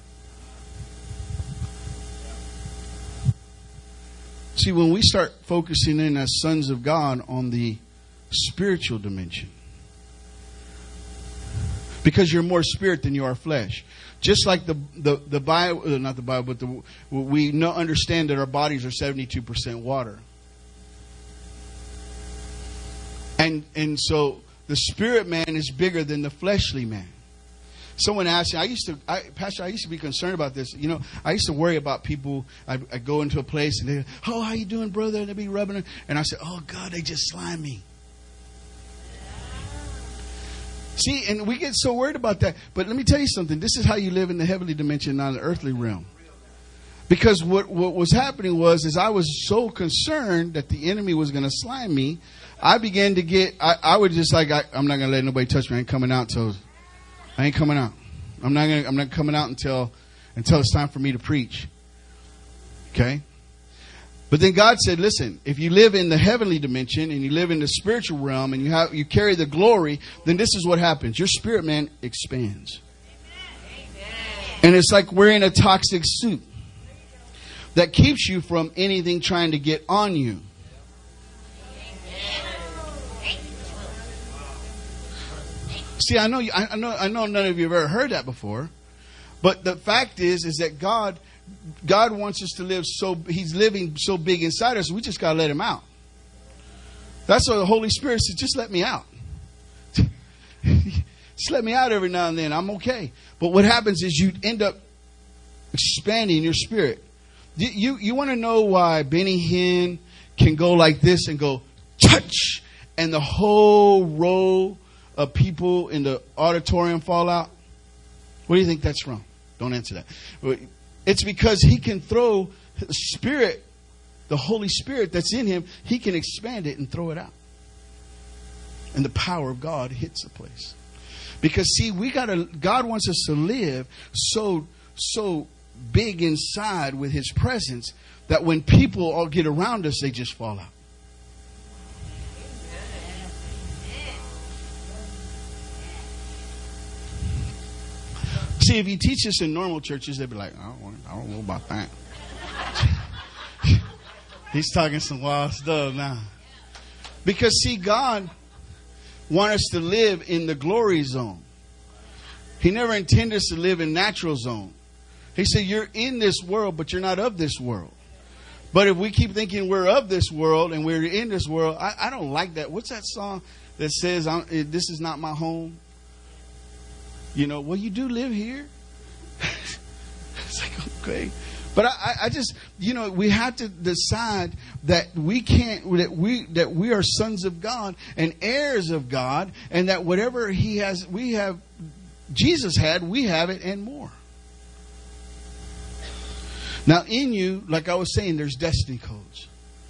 S1: See, when we start focusing in as sons of God on the spiritual dimension, because you're more spirit than you are flesh. Just like the Bible, not the Bible, but we understand that our bodies are 72% water. And so the spirit man is bigger than the fleshly man. Someone asked me, Pastor, I used to be concerned about this. You know, I used to worry about people. I go into a place and they, oh, how you doing, brother? And they'd be rubbing it. And I said, oh, God, they just slime me. See, and we get so worried about that. But let me tell you something. This is how you live in the heavenly dimension, not the earthly realm. Because what was happening was I was so concerned that the enemy was going to slime me. I began to get, I would just like, I'm not going to let nobody touch me. I ain't coming out until, I ain't coming out. I'm not coming out until it's time for me to preach. Okay? But then God said, listen, if you live in the heavenly dimension and you live in the spiritual realm and you carry the glory, then this is what happens. Your spirit man expands. Amen. And it's like wearing a toxic suit that keeps you from anything trying to get on you. See, I know none of you have ever heard that before, but the fact is that God wants us to live He's living so big inside us. We just got to let Him out. That's why the Holy Spirit says, just let me out. Just let me out every now and then. I'm okay. But what happens is you end up expanding your spirit. You want to know why Benny Hinn can go like this and go, touch, and the whole row of people in the auditorium fall out? What do you think that's from? Don't answer that. It's because he can throw the Spirit, the Holy Spirit that's in him, he can expand it and throw it out. And the power of God hits the place. Because see, God wants us to live so big inside with His presence that when people all get around us, they just fall out. See, if you teach this in normal churches, they'd be like, I don't know about that. He's talking some wild stuff now. Because see, God wants us to live in the glory zone. He never intended us to live in natural zone. He said, you're in this world, but you're not of this world. But if we keep thinking we're of this world and we're in this world, I don't like that. What's that song that says, this is not my home? You know, well, you do live here. It's like, okay. But I just, you know, we have to decide that we can't, that we are sons of God and heirs of God, and that whatever He has, Jesus had, we have it and more. Now in you, like I was saying, there's destiny codes.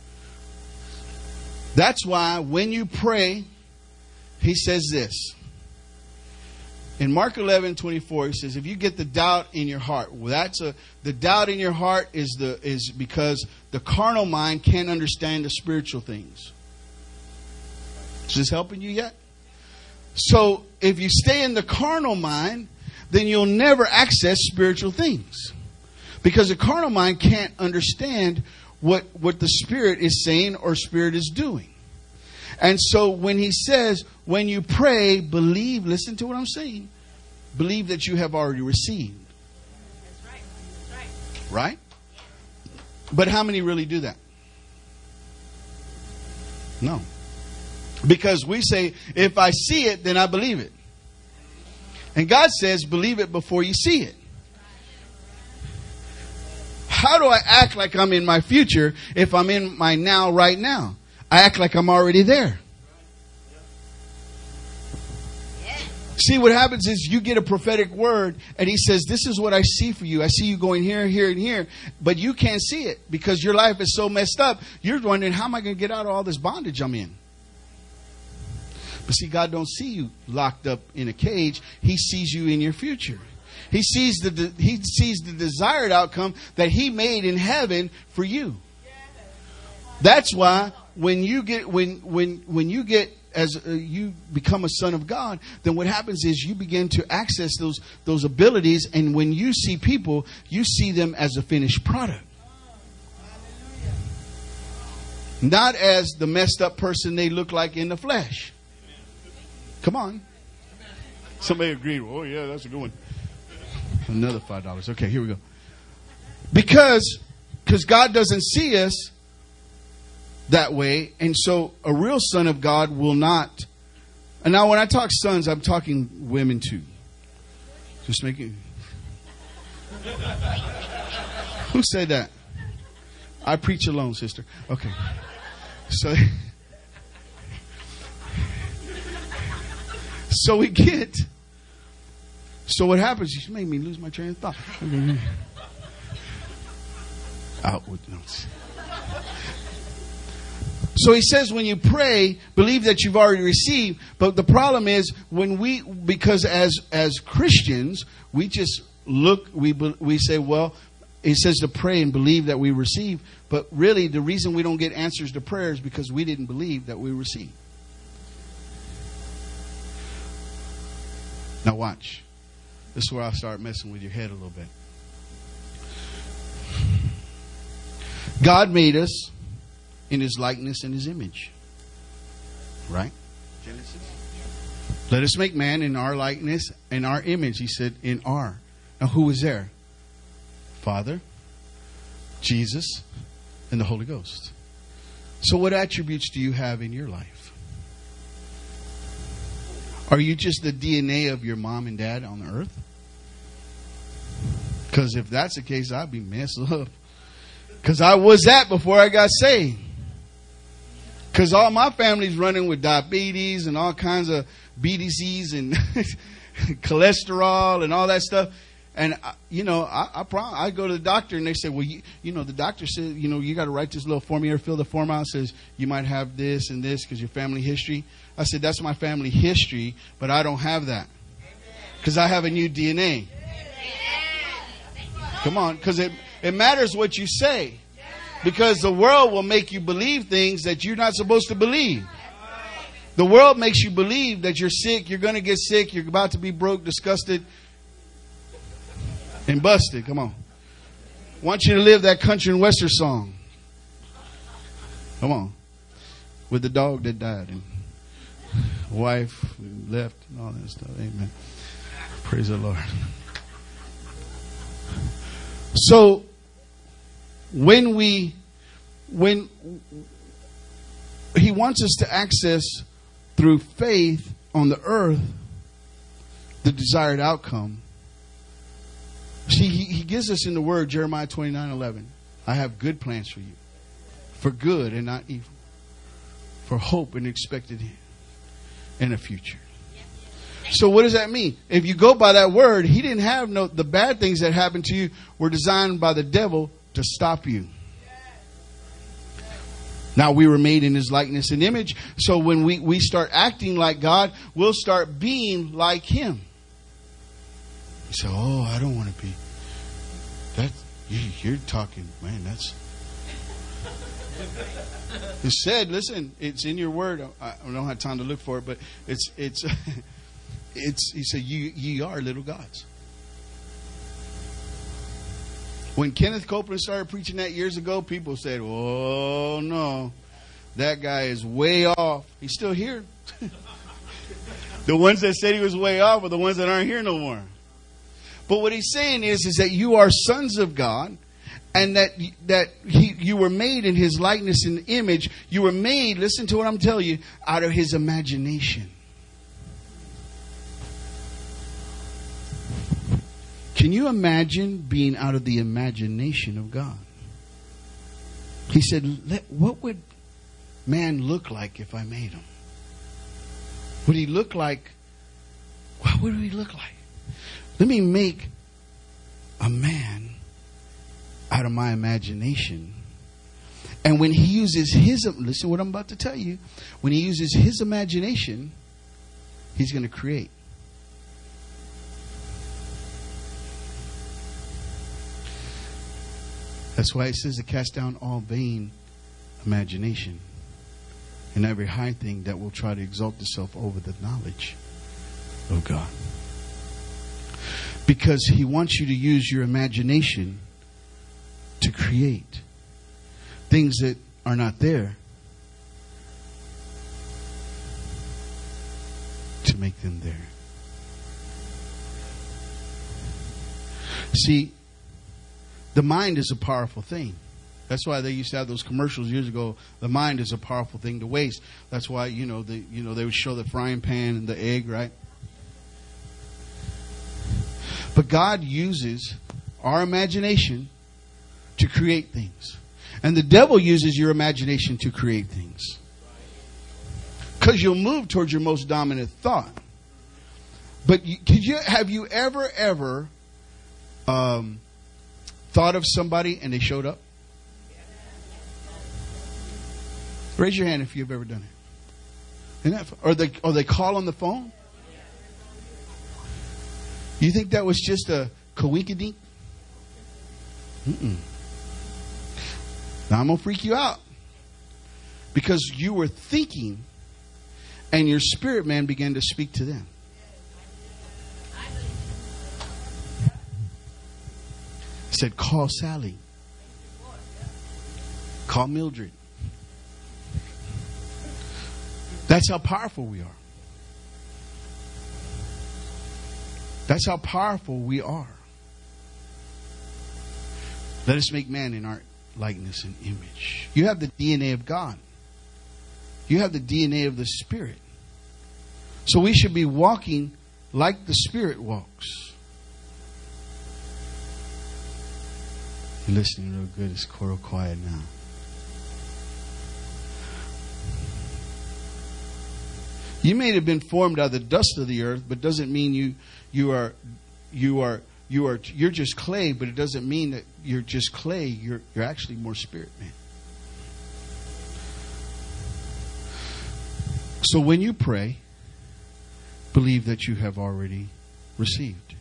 S1: That's why when you pray, he says this. In Mark 11:24, he says, if you get the doubt in your heart, the doubt in your heart is because the carnal mind can't understand the spiritual things. Is this helping you yet? So if you stay in the carnal mind, then you'll never access spiritual things. Because the carnal mind can't understand what the Spirit is saying or Spirit is doing. And so when he says, when you pray, believe, listen to what I'm saying, believe that you have already received.
S2: That's right. That's
S1: right. Right? But how many really do that? No. Because we say, if I see it, then I believe it. And God says, believe it before you see it. How do I act like I'm in my future if I'm in my now right now? I act like I'm already there. See, what happens is you get a prophetic word and he says, this is what I see for you. I see you going here, here, and here. But you can't see it because your life is so messed up. You're wondering, how am I going to get out of all this bondage I'm in? But see, God don't see you locked up in a cage. He sees you in your future. He sees the desired outcome that he made in heaven for you. That's why when you get as you become a son of God, then what happens is you begin to access those abilities, and when you see people, you see them as a finished product. Not as the messed up person they look like in the flesh. Come on. Somebody agreed. Oh yeah, that's a good one. Another $5. Okay, here we go. Because God doesn't see us that way, and so a real son of God will not. And now when I talk sons, I'm talking women too. Just making. Who said that? I preach alone, sister. Okay. So we get. So what happens? You made me lose my train of thought. Out with notes. So he says, when you pray, believe that you've already received. But the problem is because as Christians, we just look, we say, well, it says to pray and believe that we receive. But really, the reason we don't get answers to prayer is because we didn't believe that we received. Now watch. This is where I start messing with your head a little bit. God made us in his likeness and his image. Right? Genesis. Let us make man in our likeness and our image. He said in our. Now who was there? Father, Jesus, and the Holy Ghost. So what attributes do you have in your life? Are you just the DNA of your mom and dad on the earth? Because if that's the case, I'd be messed up. Because I was that before I got saved. Because all my family's running with diabetes and all kinds of BDCs and cholesterol and all that stuff. And, I go to the doctor and they say, well, the doctor said, you got to write this little form here, fill the form out. It says you might have this and this because your family history. I said, that's my family history, but I don't have that because I have a new DNA. Come on, because it matters what you say. Because the world will make you believe things that you're not supposed to believe. The world makes you believe that you're sick, you're going to get sick, you're about to be broke, disgusted, and busted. Come on. I want you to live that country and western song. Come on. With the dog that died and wife left and all that stuff. Amen. Praise the Lord. So when he wants us to access through faith on the earth the desired outcome. See, he gives us in the word, Jeremiah 29:11, I have good plans for you, for good and not evil, for hope and expected in a future. So what does that mean? If you go by that word, he didn't have the bad things that happened to you were designed by the devil to stop you. Now we were made in His likeness and image. So when we start acting like God, we'll start being like Him. You say, oh, I don't want to be. You're talking, man, that's. It's said, listen, it's in your word. I don't have time to look for it, but it's he said, ye are little gods. When Kenneth Copeland started preaching that years ago, people said, oh, no, that guy is way off. He's still here. The ones that said he was way off are the ones that aren't here no more. But what he's saying is that you are sons of God, and that you were made in His likeness and image. You were made, listen to what I'm telling you, out of His imagination. Can you imagine being out of the imagination of God? He said, what would man look like if I made him? Would he look like, what would he look like? Let me make a man out of my imagination. And when He uses listen to what I'm about to tell you. When He uses His imagination, He's going to create. That's why it says to cast down all vain imagination and every high thing that will try to exalt itself over the knowledge of God. Because He wants you to use your imagination to create things that are not there, to make them there. See, the mind is a powerful thing. That's why they used to have those commercials years ago. The mind is a powerful thing to waste. That's why they would show the frying pan and the egg, right? But God uses our imagination to create things, and the devil uses your imagination to create things. Because you'll move towards your most dominant thought. But have you ever thought of somebody and they showed up? Raise your hand if you've ever done it. Or they call on the phone? You think that was just a coinkydink? Now I'm going to freak you out. Because you were thinking and your spirit man began to speak to them. He said, call Sally. Call Mildred. That's how powerful we are. That's how powerful we are. Let us make man in our likeness and image. You have the DNA of God. You have the DNA of the Spirit. So we should be walking like the Spirit walks. You're listening real good. It's real quiet now. You may have been formed out of the dust of the earth, but doesn't mean you're just clay. But it doesn't mean that you're just clay. You're actually more spirit, man. So when you pray, believe that you have already received.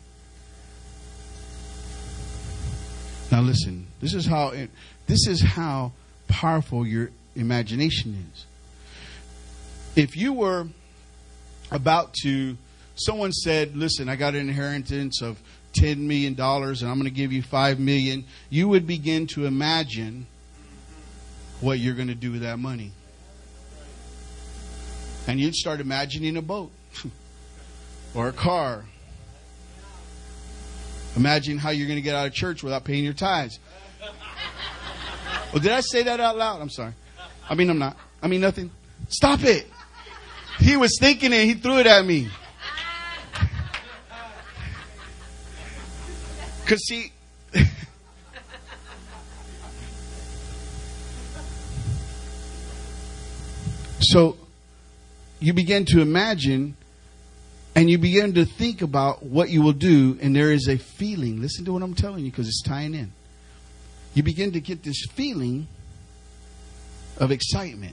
S1: Now listen. This is how powerful your imagination is. If you were someone said, listen, I got an inheritance of $10 million and I'm going to give you $5 million. You would begin to imagine what you're going to do with that money. And you'd start imagining a boat or a car. Imagine how you're going to get out of church without paying your tithes. Well, did I say that out loud? I'm sorry. I'm not. Nothing. Stop it. He was thinking it. He threw it at me. Because see, so you begin to imagine and you begin to think about what you will do, and there is a feeling. Listen to what I'm telling you because it's tying in. you begin to get this feeling of excitement.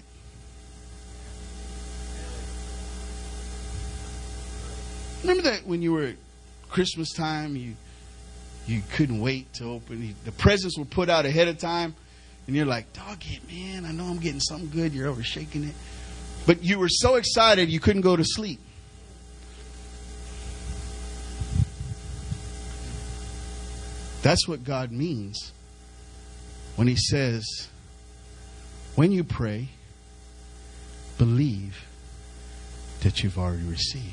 S1: Remember that when you were at Christmas time, you couldn't wait to open. The presents were put out ahead of time, and you're like, dog it, man, I know I'm getting something good. You're over shaking it. But you were so excited you couldn't go to sleep. That's what God means when He says, when you pray, believe that you've already received.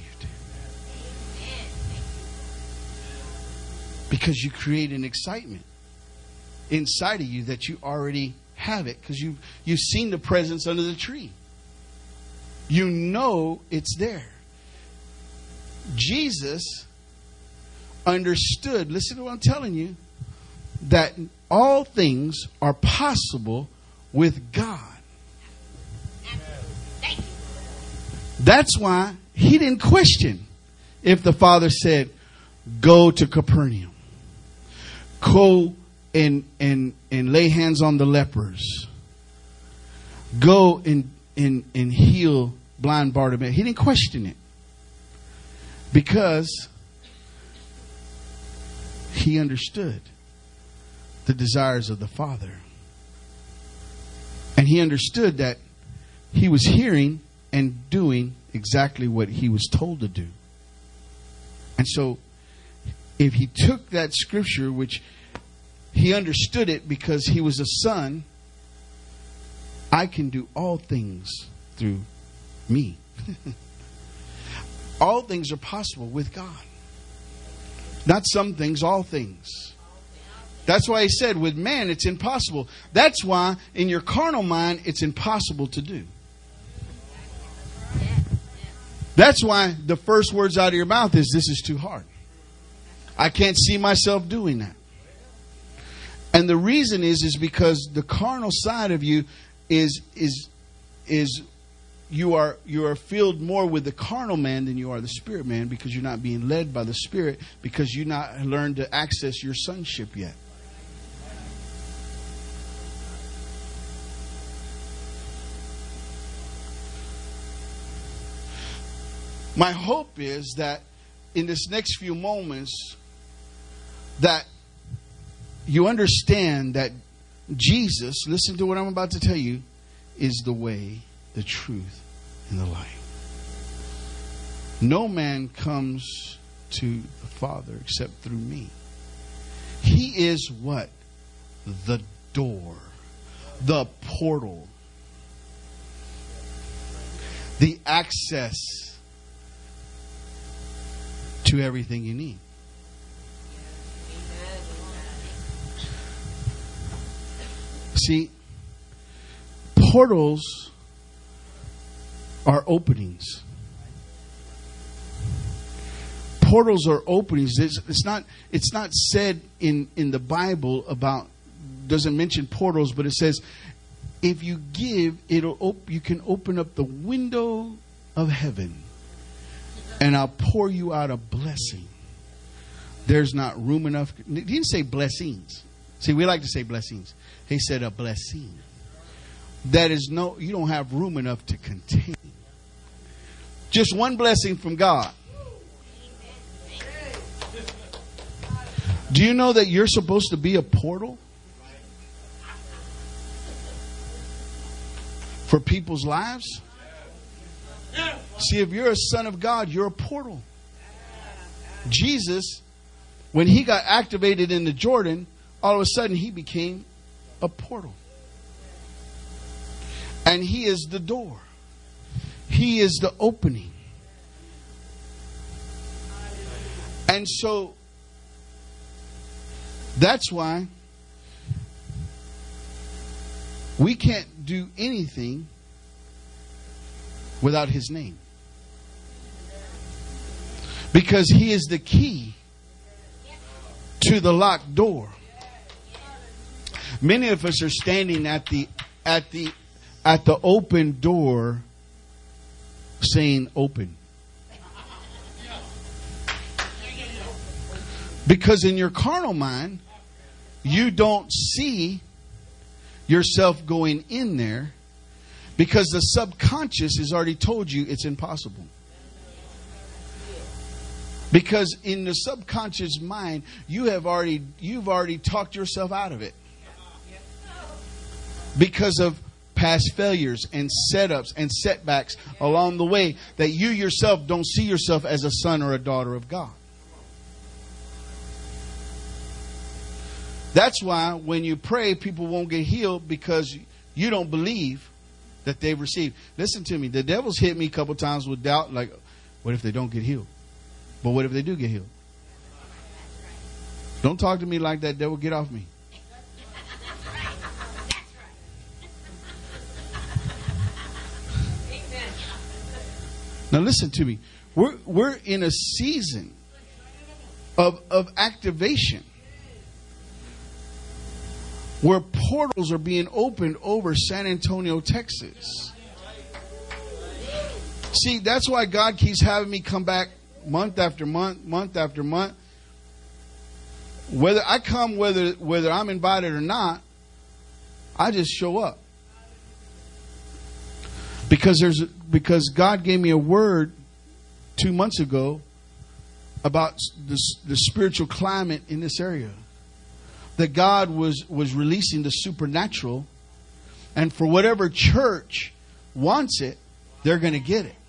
S1: Because you create an excitement inside of you that you already have it. Because you've seen the presents under the tree. You know it's there. Jesus understood, listen to what I'm telling you, that all things are possible with God. That's why He didn't question if the Father said, go to Capernaum. Go and lay hands on the lepers. Go and heal blind Bartimaeus. He didn't question it. Because He understood the desires of the Father. And He understood that He was hearing and doing exactly what He was told to do. And so, if He took that scripture, which He understood it because He was a son, I can do all things through me. All things are possible with God. Not some things, all things. That's why He said, with man it's impossible. That's why in your carnal mind it's impossible to do. That's why the first words out of your mouth is, this is too hard. I can't see myself doing that. And the reason is because the carnal side of you is you are filled more with the carnal man than you are the spirit man, because you're not being led by the Spirit, because you've not learned to access your sonship yet. My hope is that in this next few moments that you understand that Jesus, listen to what I'm about to tell you, is the way, the truth, and the life. No man comes to the Father except through me. He is what? The door. The portal. The access to everything you need. See, portals are openings. Portals are openings. It's not said in the Bible about, doesn't mention portals, but it says if you give, you can open up the window of heaven, and I'll pour you out a blessing. There's not room enough. He didn't say blessings. See, we like to say blessings. He said a blessing. That is you don't have room enough to contain. Just one blessing from God. Do you know that you're supposed to be a portal for people's lives? See, if you're a son of God, you're a portal. Jesus, when He got activated in the Jordan, all of a sudden He became a portal. And He is the door. He is the opening. And so that's why we can't do anything without His name. Because He is the key to the locked door. Many of us are standing at the open door saying open. Because in your carnal mind, you don't see yourself going in there because the subconscious has already told you it's impossible. Because in the subconscious mind, you've already talked yourself out of it. Because of past failures and setups and setbacks along the way, that you yourself don't see yourself as a son or a daughter of God. That's why when you pray, people won't get healed, because you don't believe that they've received. Listen to me. The devil's hit me a couple times with doubt. Like, what if they don't get healed? But what if they do get healed? Don't talk to me like that, devil. Get off me. Now listen to me. We're in a season of activation, where portals are being opened over San Antonio, Texas. See, that's why God keeps having me come back month after month, month after month. Whether I come, whether I'm invited or not, I just show up. Because God gave me a word 2 months ago about the spiritual climate in this area. That God was releasing the supernatural, and for whatever church wants it, they're going to get it.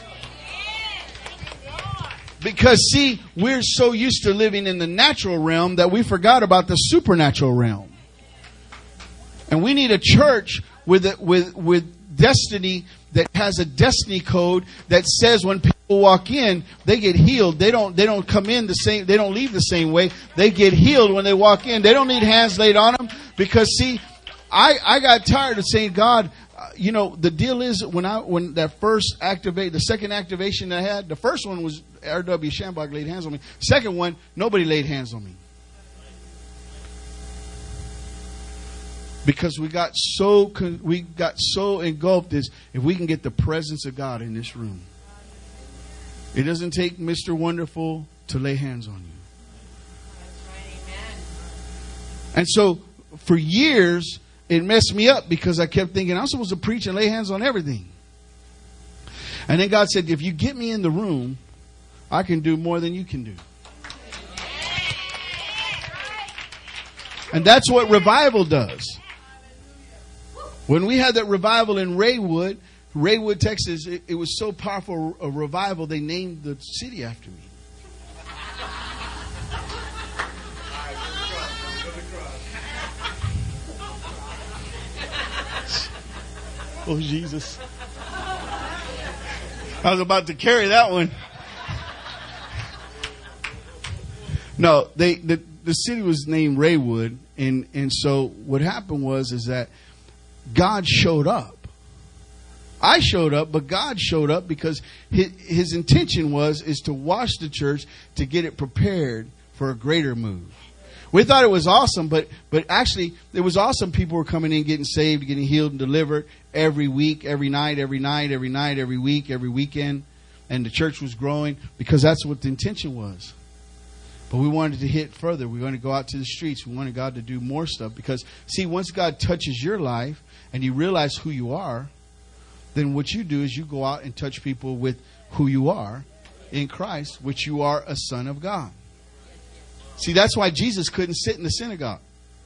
S1: Because see, we're so used to living in the natural realm that we forgot about the supernatural realm. And we need a church with destiny, that has a destiny code that says when people walk in, they get healed. They don't come in the same. They don't leave the same way. They get healed when they walk in. They don't need hands laid on them, because see, I got tired of saying, God, the deal is when that first the second activation I had, the first one was R.W. Shambach laid hands on me. Second one, nobody laid hands on me. Because we got so engulfed is if we can get the presence of God in this room. It doesn't take Mr. Wonderful to lay hands on you. And so for years it messed me up, because I kept thinking I'm supposed to preach and lay hands on everything. And then God said, if you get me in the room, I can do more than you can do. And that's what revival does. When we had that revival in Raywood, Texas, it was so powerful a revival, they named the city after me. Oh, Jesus. I was about to carry that one. No, the city was named Raywood, and so what happened was that God showed up. I showed up, but God showed up because his intention is to wash the church, to get it prepared for a greater move. We thought it was awesome, but actually it was awesome. People were coming in, getting saved, getting healed and delivered every week, every night, every week, every weekend. And the church was growing because that's what the intention was. But we wanted to hit further. We wanted to go out to the streets. We wanted God to do more stuff. Because, see, once God touches your life and you realize who you are, then what you do is you go out and touch people with who you are in Christ, which you are a son of God. See, that's why Jesus couldn't sit in the synagogue.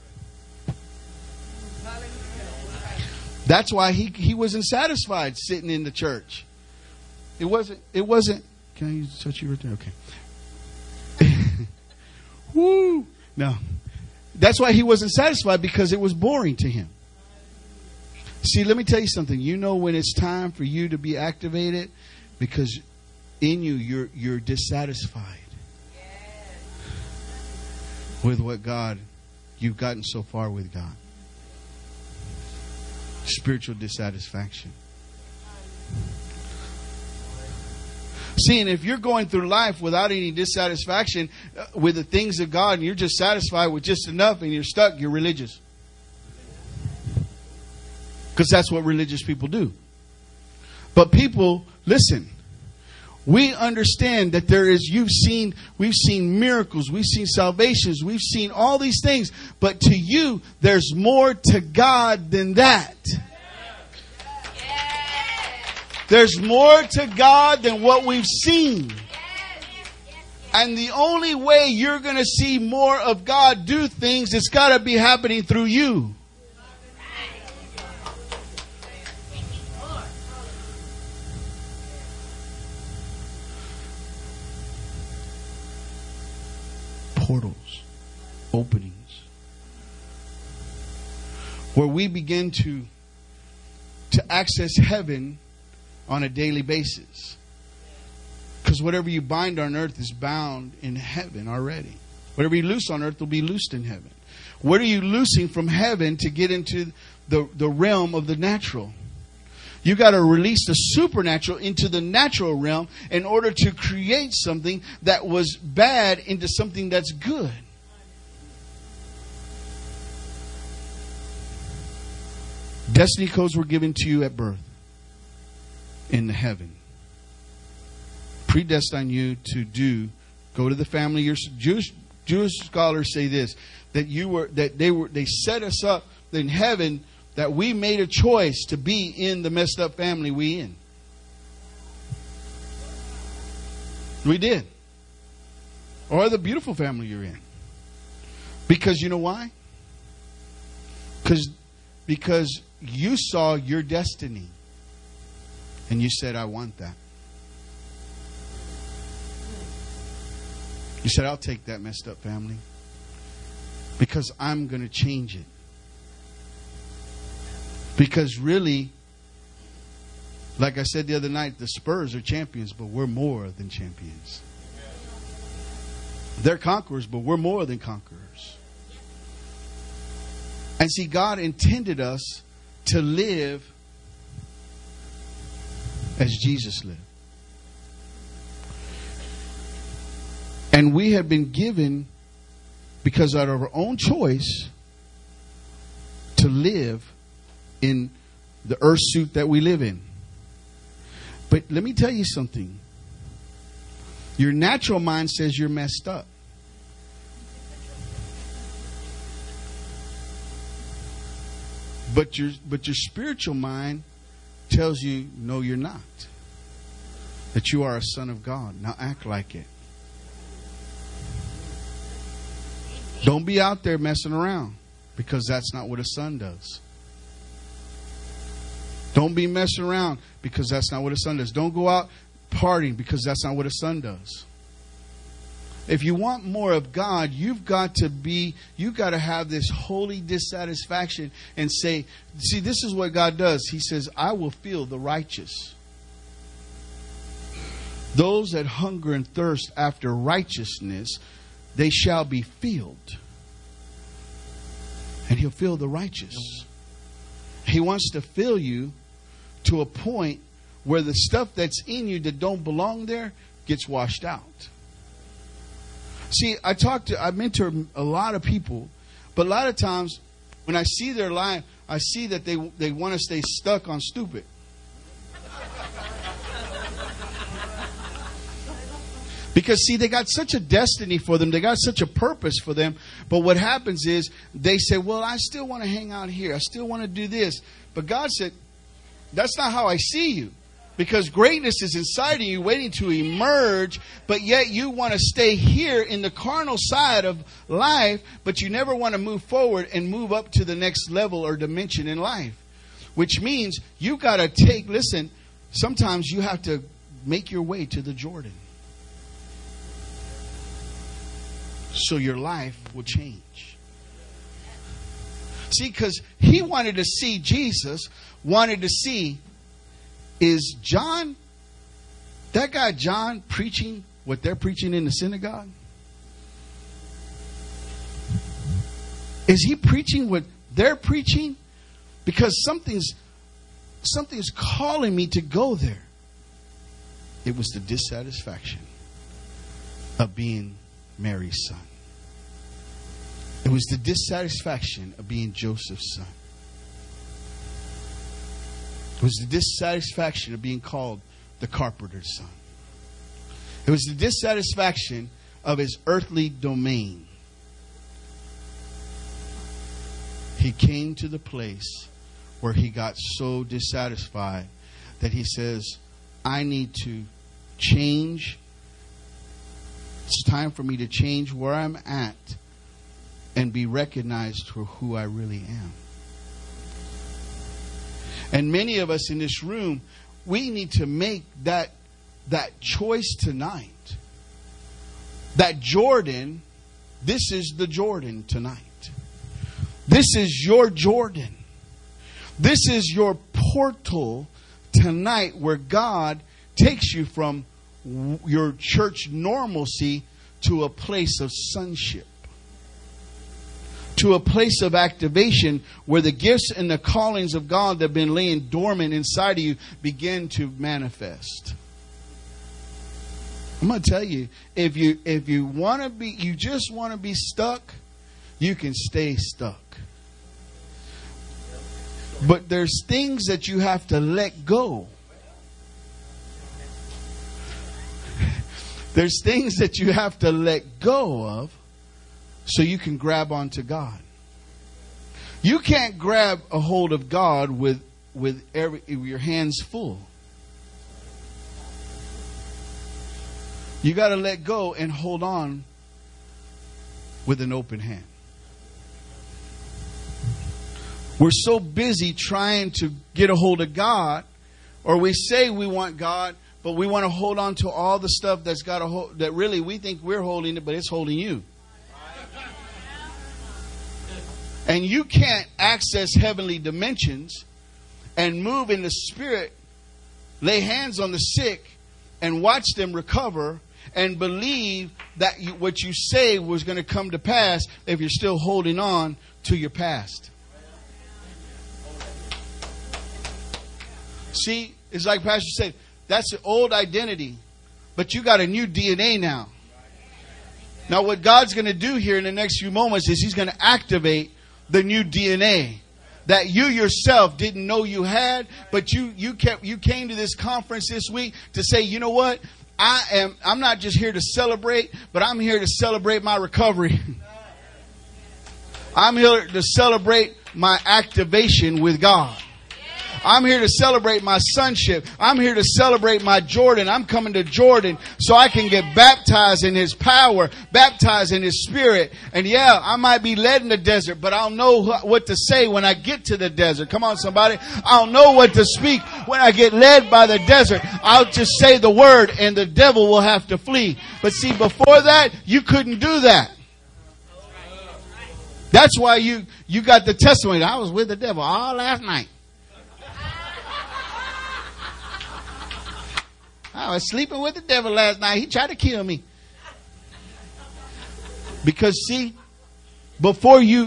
S1: That's why he wasn't satisfied sitting in the church. It wasn't. Can I touch you right there? Okay. Woo! No. That's why he wasn't satisfied, because it was boring to him. See, let me tell you something. You know when it's time for you to be activated? Because in you, you're dissatisfied with what God, you've gotten so far with God. Spiritual dissatisfaction. See, and if you're going through life without any dissatisfaction with the things of God, and you're just satisfied with just enough and you're stuck, you're religious. Because that's what religious people do. But people, listen, We understand that we've seen miracles, we've seen salvations, we've seen all these things. But to you, there's more to God than that. There's more to God than what we've seen. And the only way you're going to see more of God do things, it's got to be happening through you. Portals, openings, where we begin to access heaven on a daily basis. Because whatever you bind on earth is bound in heaven already. Whatever you loose on earth will be loosed in heaven. What are you loosing from heaven to get into the realm of the natural? You got to release the supernatural into the natural realm in order to create something that was bad into something that's good. Destiny codes were given to you at birth in the heaven. Predestine you to go to the family. Your Jewish scholars say this, that they set us up in heaven, that we made a choice to be in the messed up family we in. We did. Or the beautiful family you're in. Because you know why? Because you saw your destiny. And you said, I want that. You said, I'll take that messed up family. Because I'm going to change it. Because really, like I said the other night, the Spurs are champions, but we're more than champions. They're conquerors, but we're more than conquerors. And see, God intended us to live as Jesus lived. And we have been given, because out of our own choice, to live in the earth suit that we live in. But let me tell you something. Your natural mind says you're messed up. But your spiritual mind tells you, no, you're not. That you are a son of God. Now act like it. Don't be out there messing around, because that's not what a son does. Don't be messing around, because that's not what a son does. Don't go out partying, because that's not what a son does. If you want more of God, you've got to have this holy dissatisfaction and say, see, this is what God does. He says, I will fill the righteous. Those that hunger and thirst after righteousness, they shall be filled. And He'll fill the righteous. He wants to fill you to a point where the stuff that's in you that don't belong there gets washed out. See, I mentor a lot of people, but a lot of times when I see their life, I see that they want to stay stuck on stupid. Because, see, they got such a destiny for them. They got such a purpose for them. But what happens is they say, well, I still want to hang out here. I still want to do this. But God said, that's not how I see you. Because greatness is inside of you waiting to emerge. But yet you want to stay here in the carnal side of life. But you never want to move forward and move up to the next level or dimension in life. Which means you got to listen, sometimes you have to make your way to the Jordan. So your life will change. See, because he wanted to see, Jesus wanted to see, is John, that guy John, preaching what they're preaching in the synagogue? Is he preaching what they're preaching? Because something's calling me to go there. It was the dissatisfaction of being Mary's son. It was the dissatisfaction of being Joseph's son. It was the dissatisfaction of being called the carpenter's son. It was the dissatisfaction of his earthly domain. He came to the place where he got so dissatisfied that he says, I need to change. It's time for me to change where I'm at and be recognized for who I really am. And many of us in this room, we need to make that choice tonight. That Jordan, this is the Jordan tonight. This is your Jordan. This is your portal tonight where God takes you from your church normalcy to a place of sonship. To a place of activation where the gifts and the callings of God that have been laying dormant inside of you begin to manifest. I'm going to tell you, if you want to be, you just want to be stuck, you can stay stuck. But there's things that you have to let go. There's things that you have to let go of so you can grab onto God. You can't grab a hold of God with your hands full. You got to let go and hold on with an open hand. We're so busy trying to get a hold of God, or we say we want God, but we want to hold on to all the stuff that's got a hold, that really we think we're holding it, but it's holding you. And you can't access heavenly dimensions and move in the Spirit, lay hands on the sick, and watch them recover, and believe that what you say was going to come to pass if you're still holding on to your past. See, it's like Pastor said, that's an old identity, but you got a new DNA now. Now what God's going to do here in the next few moments is He's going to activate the new DNA that you yourself didn't know you had, but you came to this conference this week to say, you know what? I'm not just here to celebrate, but I'm here to celebrate my recovery. I'm here to celebrate my activation with God. I'm here to celebrate my sonship. I'm here to celebrate my Jordan. I'm coming to Jordan so I can get baptized in His power, baptized in His Spirit. And yeah, I might be led in the desert, but I'll know what to say when I get to the desert. Come on, somebody. I'll know what to speak when I get led by the desert. I'll just say the word and the devil will have to flee. But see, before that, you couldn't do that. That's why you got the testimony. I was with the devil all last night. I was sleeping with the devil last night. He tried to kill me. Because see, before you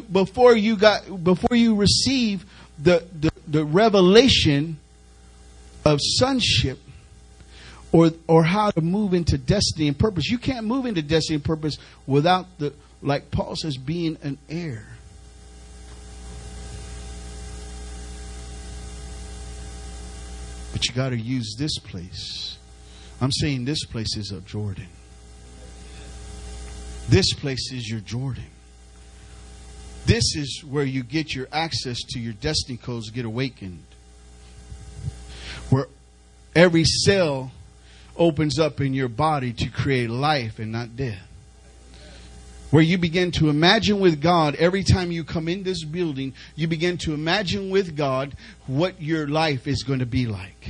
S1: receive the revelation of sonship or how to move into destiny and purpose, you can't move into destiny and purpose without like Paul says, being an heir. But you got to use this place. I'm saying this place is a Jordan. This place is your Jordan. This is where you get your access to your destiny codes get awakened. Where every cell opens up in your body to create life and not death. Where you begin to imagine with God, every time you come in this building, you begin to imagine with God what your life is going to be like.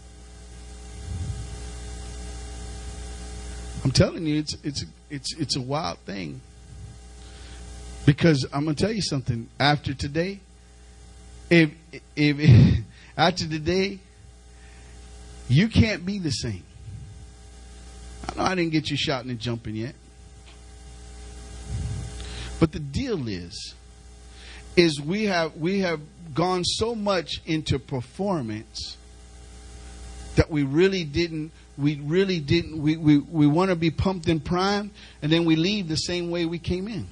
S1: I'm telling you, it's a wild thing. Because I'm going to tell you something. After today, after today, you can't be the same. I know I didn't get you shouting and jumping yet. But the deal is we have gone so much into performance that we want to be pumped and primed, and then we leave the same way we came in.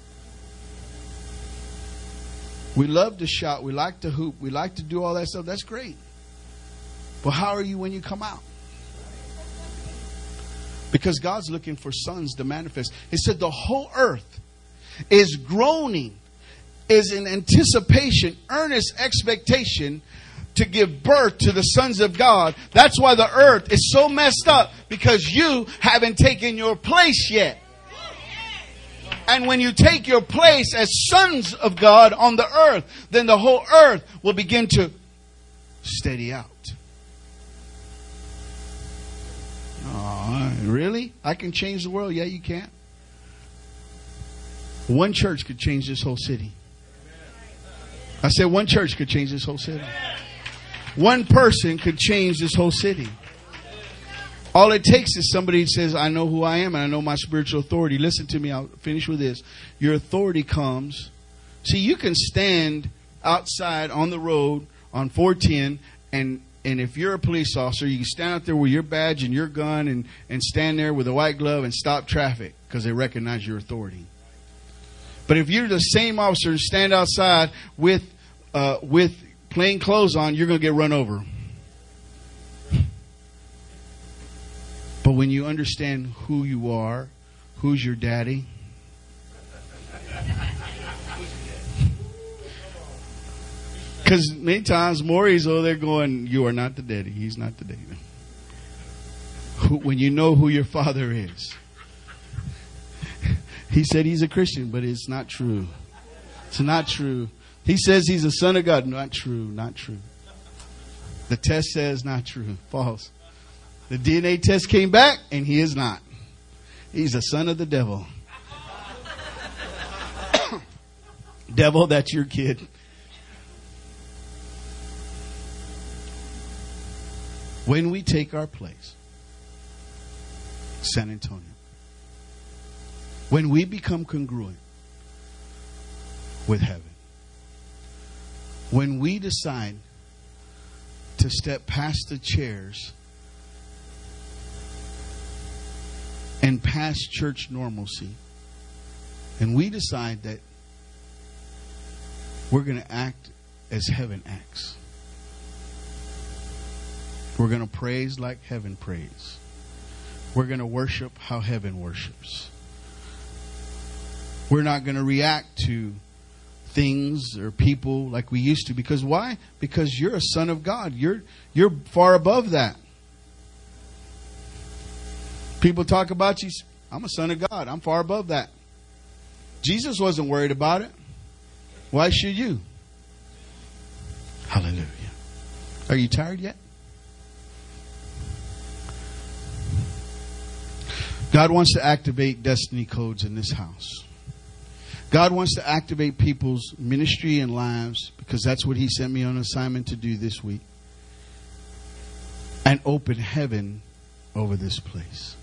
S1: We love to shout, we like to hoop, we like to do all that stuff. That's great. But how are you when you come out? Because God's looking for sons to manifest. It said the whole earth is groaning, is in anticipation, earnest expectation to give birth to the sons of God. That's why the earth is so messed up, because you haven't taken your place yet. And when you take your place as sons of God on the earth, then the whole earth will begin to steady out. Oh, really? I can change the world? Yeah, you can. One church could change this whole city. I said one church could change this whole city. One person could change this whole city. All it takes is somebody who says, I know who I am and I know my spiritual authority. Listen to me. I'll finish with this. Your authority comes. See, you can stand outside on the road on 410 and if you're a police officer, you can stand out there with your badge and your gun and stand there with a white glove and stop traffic because they recognize your authority. But if you're the same officer and stand outside with plain clothes on, you're going to get run over. But when you understand who you are, who's your daddy? Because many times Maury's over there going, you are not the daddy. He's not the daddy. When you know who your father is. He said he's a Christian, but it's not true. It's not true. He says he's a son of God. Not true. Not true. The test says not true. False. The DNA test came back, and he is not. He's a son of the devil. Devil, that's your kid. When we take our place, San Antonio, when we become congruent with heaven, when we decide to step past the chairs and past church normalcy, and we decide that we're going to act as heaven acts. We're going to praise like heaven prays. We're going to worship how heaven worships. We're not going to react to things or people like we used to. Because why? Because you're a son of God. You're far above that. People talk about you. I'm a son of God. I'm far above that. Jesus wasn't worried about it. Why should you? Hallelujah. Are you tired yet? God wants to activate destiny codes in this house. God wants to activate people's ministry and lives, because that's what He sent me on assignment to do this week. And open heaven over this place.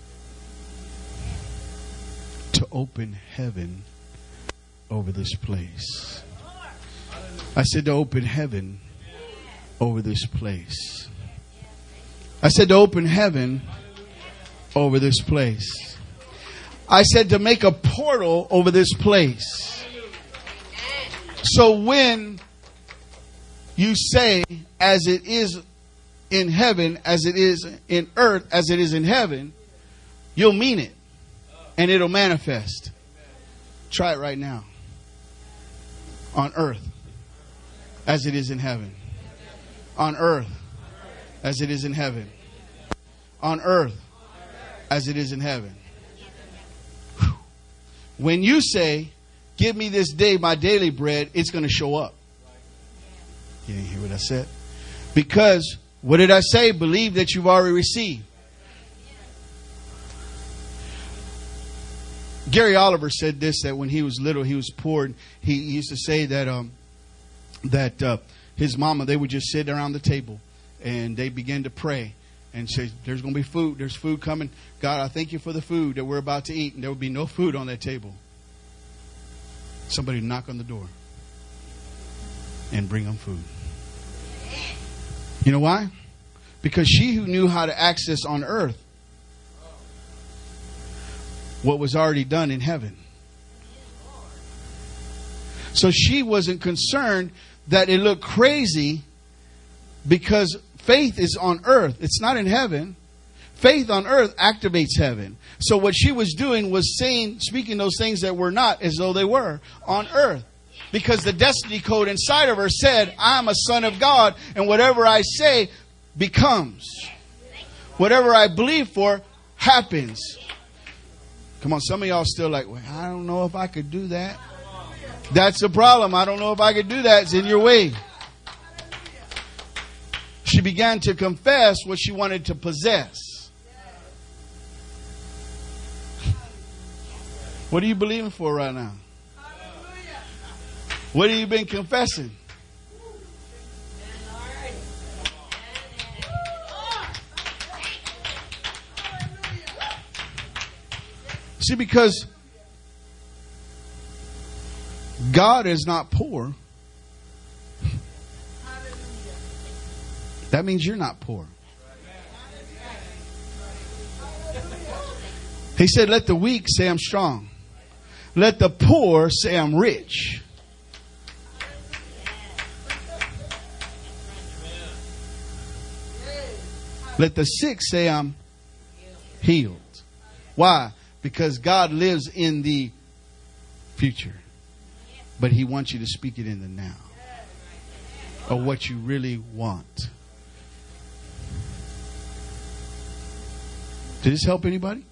S1: To open heaven over this place. I said to open heaven over this place. I said to open heaven over this place. I said to make a portal over this place. So when you say, as it is in heaven, as it is in earth, as it is in heaven, you'll mean it. And it'll manifest. Try it right now. On earth, as it is in heaven. On earth, as it is in heaven. On earth, as it is in heaven. Whew. When you say, give me this day my daily bread, it's going to show up. You didn't hear what I said? Because, what did I say? Believe that you've already received. Gary Oliver said this, that when he was little, he was poor. And he used to say that his mama, they would just sit around the table and they began to pray and say, there's going to be food. There's food coming. God, I thank you for the food that we're about to eat. And there would be no food on that table. Somebody would knock on the door and bring them food. You know why? Because she who knew how to access on earth what was already done in heaven. So she wasn't concerned that it looked crazy, because faith is on earth. It's not in heaven. Faith on earth activates heaven. So what she was doing was speaking those things that were not as though they were on earth. Because the destiny code inside of her said, I'm a son of God, and whatever I say becomes. Whatever I believe for happens. Come on, some of y'all still like, well, I don't know if I could do that. That's the problem. I don't know if I could do that. It's in your way. She began to confess what she wanted to possess. What are you believing for right now? What have you been confessing? See, because God is not poor. That means you're not poor. He said, let the weak say I'm strong. Let the poor say I'm rich. Let the sick say I'm healed. Why? Because God lives in the future. But He wants you to speak it in the now. Or what you really want. Did this help anybody?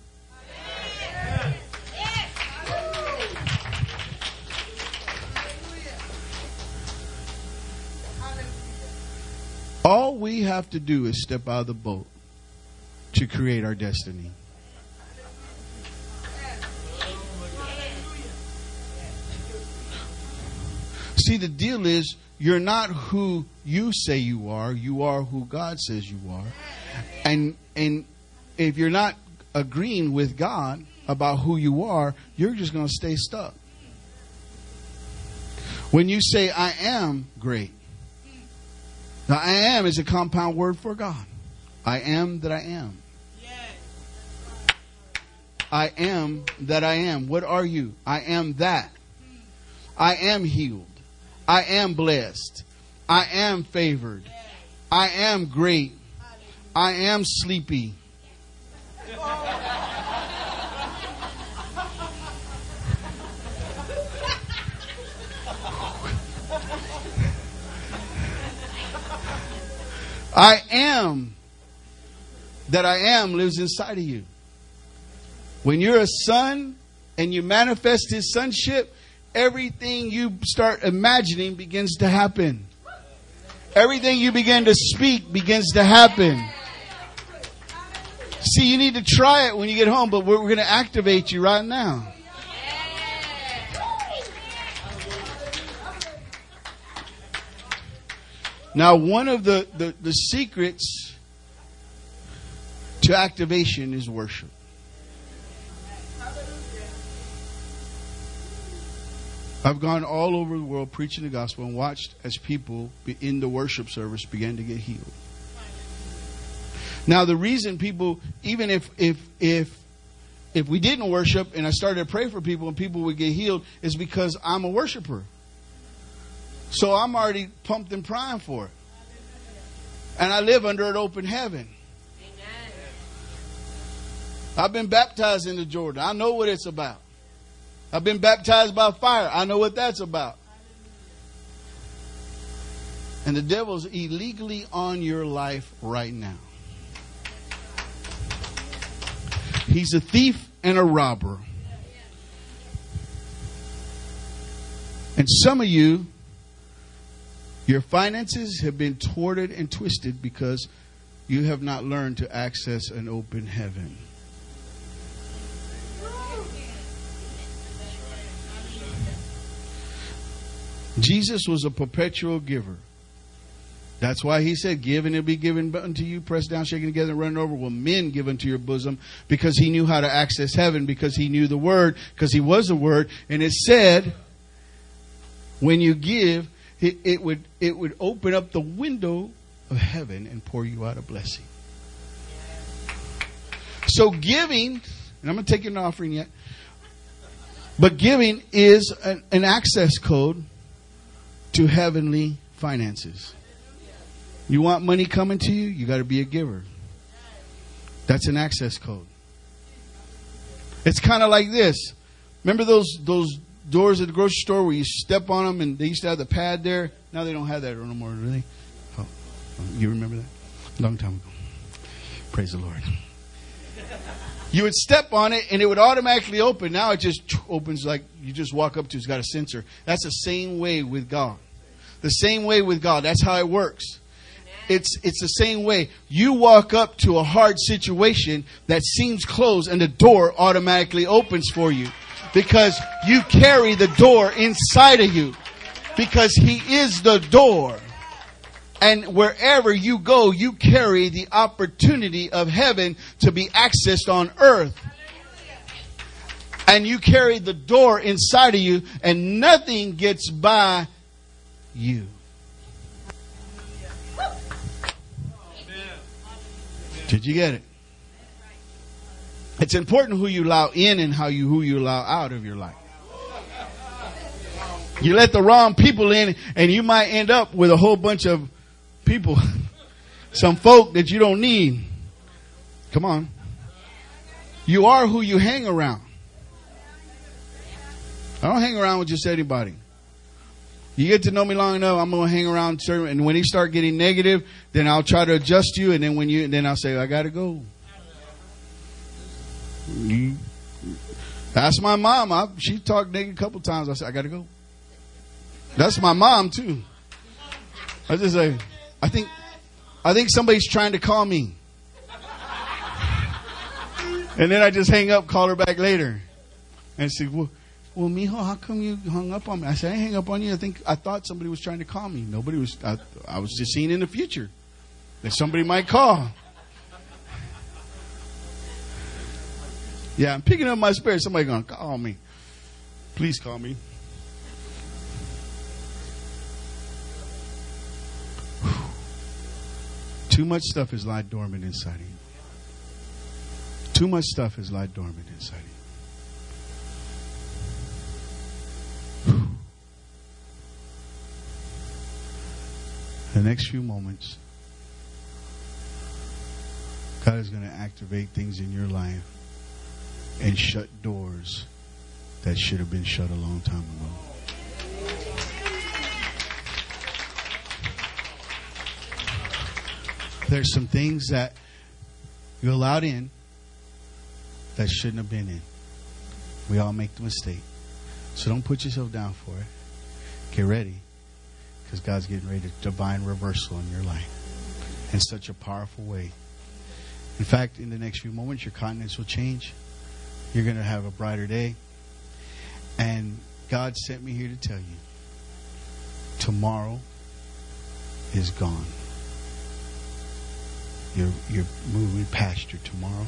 S1: All we have to do is step out of the boat to create our destiny. See, the deal is you're not who you say you are who God says you are. And if you're not agreeing with God about who you are, you're just going to stay stuck. When you say, I am great. Now, I am is a compound word for God. I am that I am. I am that I am. What are you? I am that. I am healed. I am blessed. I am favored. I am great. I am sleepy. I am that I am lives inside of you. When you're a son and you manifest His sonship, everything you start imagining begins to happen. Everything you begin to speak begins to happen. See, you need to try it when you get home, but we're going to activate you right now. Now, one of the secrets to activation is worship. I've gone all over the world preaching the gospel and watched as people in the worship service began to get healed. Now, the reason people, even if we didn't worship and I started to pray for people and people would get healed, is because I'm a worshiper. So I'm already pumped and primed for it. And I live under an open heaven. Amen. I've been baptized into Jordan. I know what it's about. I've been baptized by fire. I know what that's about. And the devil's illegally on your life right now. He's a thief and a robber. And some of you, your finances have been thwarted and twisted because you have not learned to access an open heaven. Jesus was a perpetual giver. That's why He said, give and it'll be given unto you, pressed down, shaken together, and running over, will men give unto your bosom, because He knew how to access heaven, because He knew the Word, because He was the Word. And it said, when you give, it would open up the window of heaven and pour you out a blessing. So giving, and I'm going to take an offering yet, but giving is an access code to heavenly finances. You want money coming to you, you got to be a giver. That's an access code. It's kind of like this. Remember those doors at the grocery store where you step on them and they used to have the pad there? Now they don't have that no more, really. Oh, you remember that? Long time ago. Praise the Lord. You would step on it and it would automatically open. Now it just opens like you just walk up to it. It's got a sensor. That's the same way with God. The same way with God. That's how it works. It's the same way. You walk up to a hard situation that seems closed and the door automatically opens for you. Because you carry the door inside of you. Because He is the door. And wherever you go, you carry the opportunity of heaven to be accessed on earth. And you carry the door inside of you, and nothing gets by you. Did you get it? It's important who you allow in and who you allow out of your life. You let the wrong people in, and you might end up with a whole bunch of people, some folk that you don't need. Come on. You are who you hang around. I don't hang around with just anybody. You get to know me long enough, I'm going to hang around certain, and when they start getting negative, then I'll try to adjust you, and then I'll say, I got to go. That's my mom. She talked negative a couple times. I said, I got to go. That's my mom too. I just say, I think somebody's trying to call me. And then I just hang up, call her back later. And she said, well, mijo, how come you hung up on me? I said, I ain't hang up on you. I thought somebody was trying to call me. Nobody was. I was just seeing in the future that somebody might call. Yeah, I'm picking up my spirit. Somebody going to call me. Please call me. Too much stuff is lie dormant inside of you. Too much stuff is lie dormant inside of you. The next few moments, God is going to activate things in your life and shut doors that should have been shut a long time ago. There's some things that you allowed in that shouldn't have been in. We all make the mistake. So don't put yourself down for it. Get ready. Because God's getting ready to divine reversal in your life in such a powerful way. In fact, in the next few moments, your countenance will change. You're going to have a brighter day. And God sent me here to tell you, tomorrow is gone. You're moving past your tomorrow.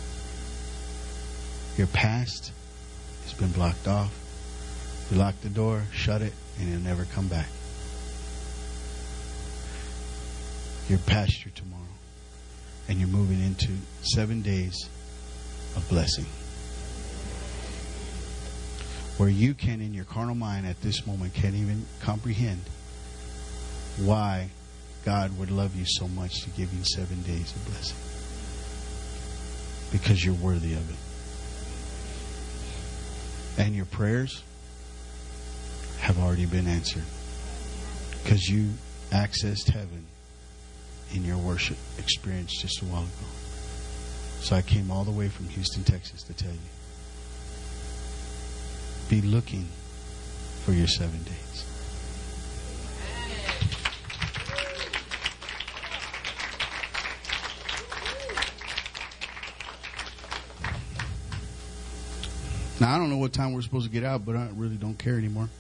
S1: Your past has been blocked off. You lock the door, shut it, and it'll never come back. You're past your tomorrow. And you're moving into 7 days of blessing. Where you can, in your carnal mind at this moment, can't even comprehend why God would love you so much to give you 7 days of blessing. Because you're worthy of it. And your prayers have already been answered. Because you accessed heaven in your worship experience just a while ago. So I came all the way from Houston, Texas to tell you. Be looking for your 7 days. Now, I don't know what time we're supposed to get out, but I really don't care anymore.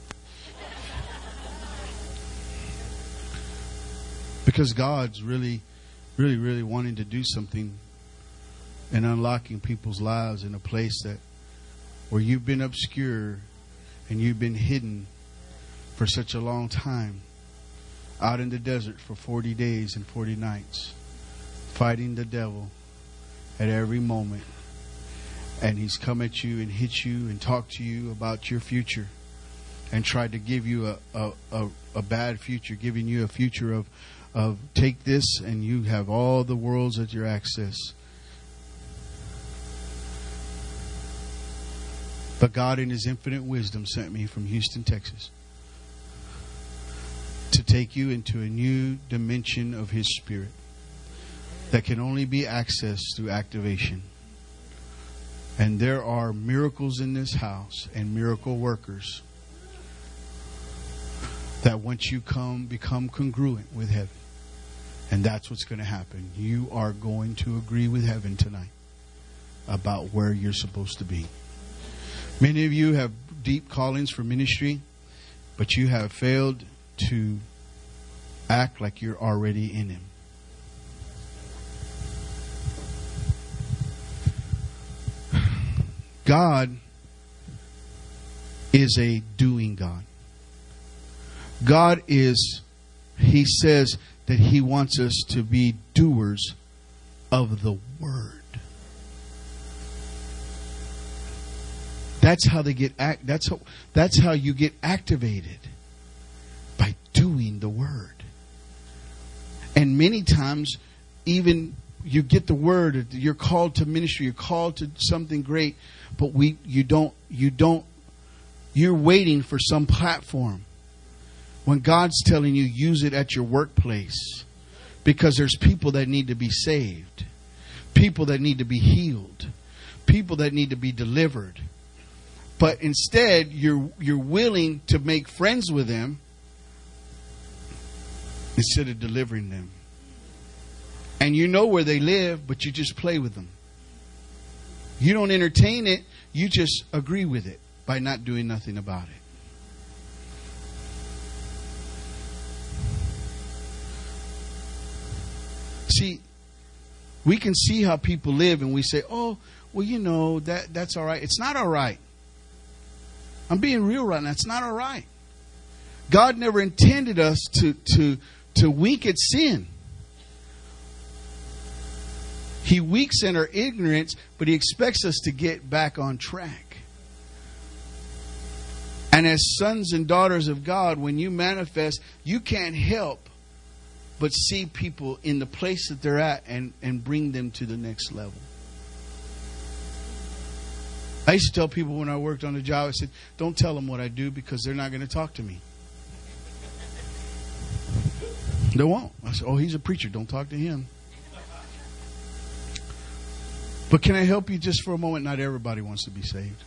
S1: Because God's really, really, really wanting to do something and unlocking people's lives in a place that where you've been obscure and you've been hidden for such a long time, out in the desert for 40 days and 40 nights, fighting the devil at every moment. And he's come at you and hit you and talked to you about your future and tried to give you a bad future, giving you a future of take this and you have all the worlds at your access. But God in His infinite wisdom sent me from Houston, Texas, to take you into a new dimension of His Spirit that can only be accessed through activation. And there are miracles in this house and miracle workers that once you become congruent with heaven. And that's what's going to happen. You are going to agree with heaven tonight about where you're supposed to be. Many of you have deep callings for ministry, but you have failed to act like you're already in Him. God is a doing God. God is, He says that He wants us to be doers of the Word. That's how they get that's how you get activated, by doing the Word. And many times, even you get the Word, you're called to ministry, you're called to something great, but you're waiting for some platform. When God's telling you, use it at your workplace, because there's people that need to be saved, people that need to be healed, people that need to be delivered. But instead, you're willing to make friends with them instead of delivering them. And you know where they live, but you just play with them. You don't entertain it, you just agree with it by not doing nothing about it. See, we can see how people live and we say, oh, well, you know, that's all right. It's not all right. I'm being real right now. It's not all right. God never intended us to wink at sin. He winks in our ignorance, but He expects us to get back on track. And as sons and daughters of God, when you manifest, you can't help but see people in the place that they're at and bring them to the next level. I used to tell people when I worked on a job, I said, don't tell them what I do because they're not going to talk to me. They won't. I said, oh, he's a preacher. Don't talk to him. But can I help you just for a moment? Not everybody wants to be saved.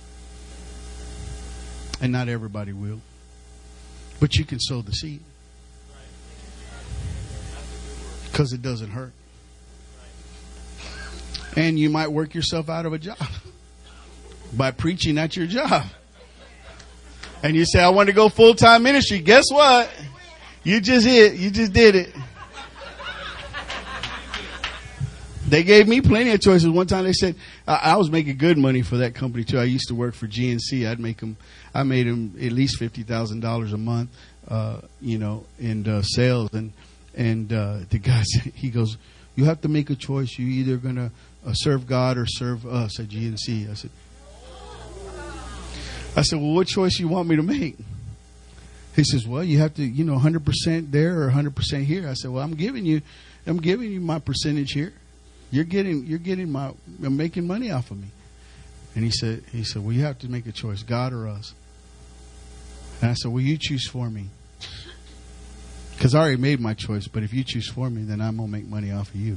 S1: And not everybody will. But you can sow the seed. Because it doesn't hurt. And you might work yourself out of a job by preaching at your job. And you say, I want to go full-time ministry. Guess what? You just did it. They gave me plenty of choices. One time they said, I was making good money for that company too. I used to work for GNC. I made them at least $50,000 a month, in sales. And the guy said, he goes, you have to make a choice. You're either going to serve God or serve us at GNC. I said, well, what choice you want me to make? He says, well, you have to, 100% there or 100% here. I said, well, I'm giving you my percentage here. You're making money off of me. And he said, well, you have to make a choice, God or us. And I said, well, you choose for me. Because I already made my choice, but if you choose for me, then I'm going to make money off of you.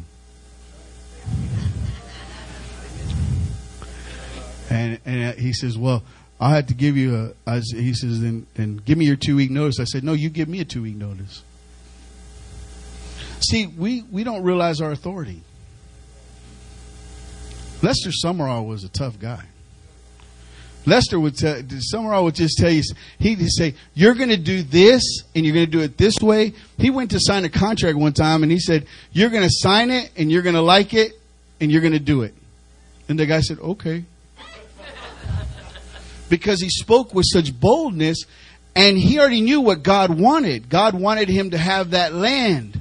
S1: And he says, well, I had to give you he says, then give me your 2-week notice. I said, no, you give me a 2-week notice. See, we don't realize our authority. Lester Summerall was a tough guy. Lester Summerall would just tell you, he'd say, you're going to do this and you're going to do it this way. He went to sign a contract one time and he said, you're going to sign it and you're going to like it and you're going to do it. And the guy said, okay. Because he spoke with such boldness and he already knew what God wanted. God wanted him to have that land.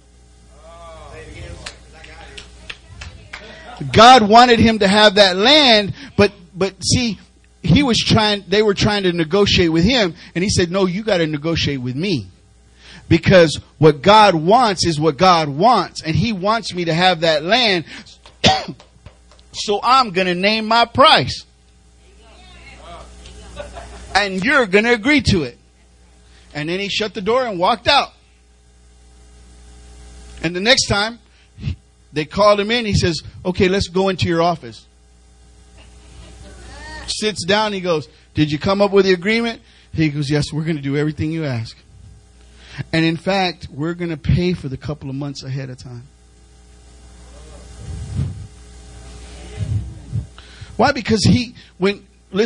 S1: God wanted him to have that land, but see, they were trying to negotiate with him, and he said, no, you got to negotiate with me. Because what God wants is what God wants, and He wants me to have that land, so I'm going to name my price. And you're going to agree to it. And then he shut the door and walked out. And the next time, they called him in. He says, okay, let's go into your office. Sits down. He goes, did you come up with the agreement? He goes, yes, we're going to do everything you ask. And in fact, we're going to pay for the couple of months ahead of time. Why? Because when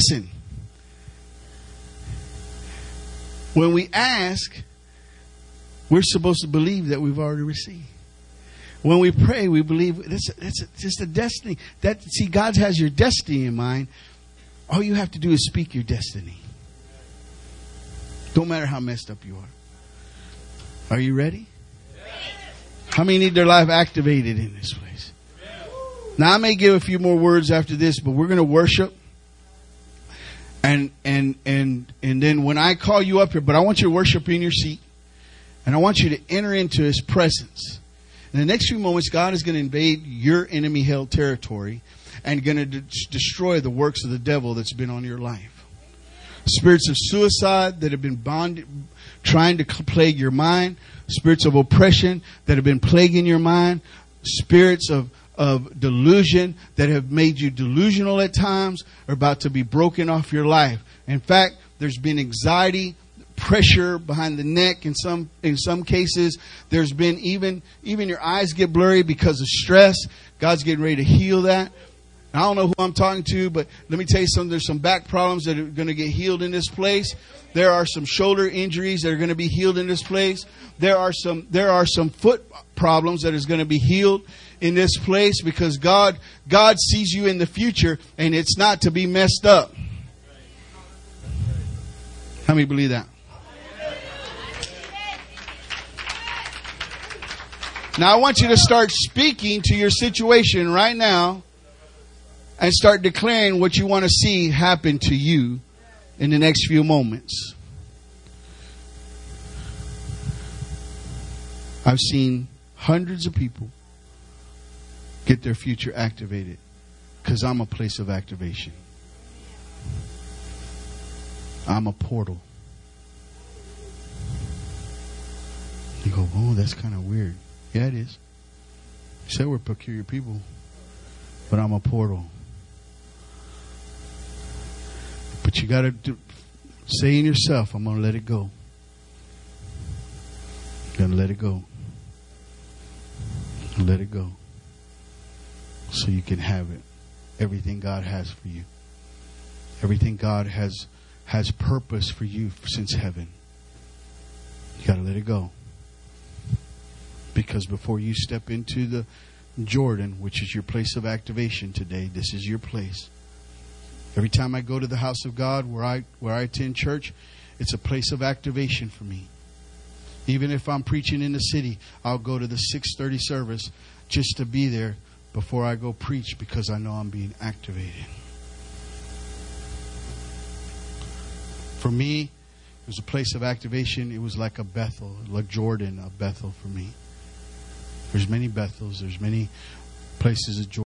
S1: we ask, we're supposed to believe that we've already received. When we pray, we believe it's just a destiny. See, God has your destiny in mind. All you have to do is speak your destiny. Don't matter how messed up you are. Are you ready? How many need their life activated in this place? Now, I may give a few more words after this, but we're going to worship. And then when I call you up here, but I want you to worship in your seat. And I want you to enter into His presence. In the next few moments, God is going to invade your enemy-held territory and going to destroy the works of the devil that's been on your life. Spirits of suicide that have been bonded, trying to plague your mind. Spirits of oppression that have been plaguing your mind. Spirits of delusion that have made you delusional at times are about to be broken off your life. In fact, there's been anxiety, pressure behind the neck in some cases. There's been even your eyes get blurry because of stress. God's getting ready to heal that. I don't know who I'm talking to, but let me tell you something. There's some back problems that are going to get healed in this place. There are some shoulder injuries that are going to be healed in this place. There are some foot problems that is going to be healed in this place because God sees you in the future and it's not to be messed up. How many believe that? Now I want you to start speaking to your situation right now and start declaring what you want to see happen to you in the next few moments. I've seen hundreds of people get their future activated because I'm a place of activation. I'm a portal. You go, oh, that's kind of weird. Yeah, it is. You said we're peculiar people, but I'm a portal. But you got to say in yourself, I'm going to let it go. I'm going to let it go. Let it go. So you can have it. Everything God has for you. Everything God has purpose for you since heaven. You got to let it go. Because before you step into the Jordan, which is your place of activation today, this is your place. Every time I go to the house of God where I attend church, it's a place of activation for me. Even if I'm preaching in the city, I'll go to the 6:30 service just to be there before I go preach because I know I'm being activated. For me, it was a place of activation. It was like a Bethel, like Jordan, a Bethel for me. There's many Bethels. There's many places of Jordan.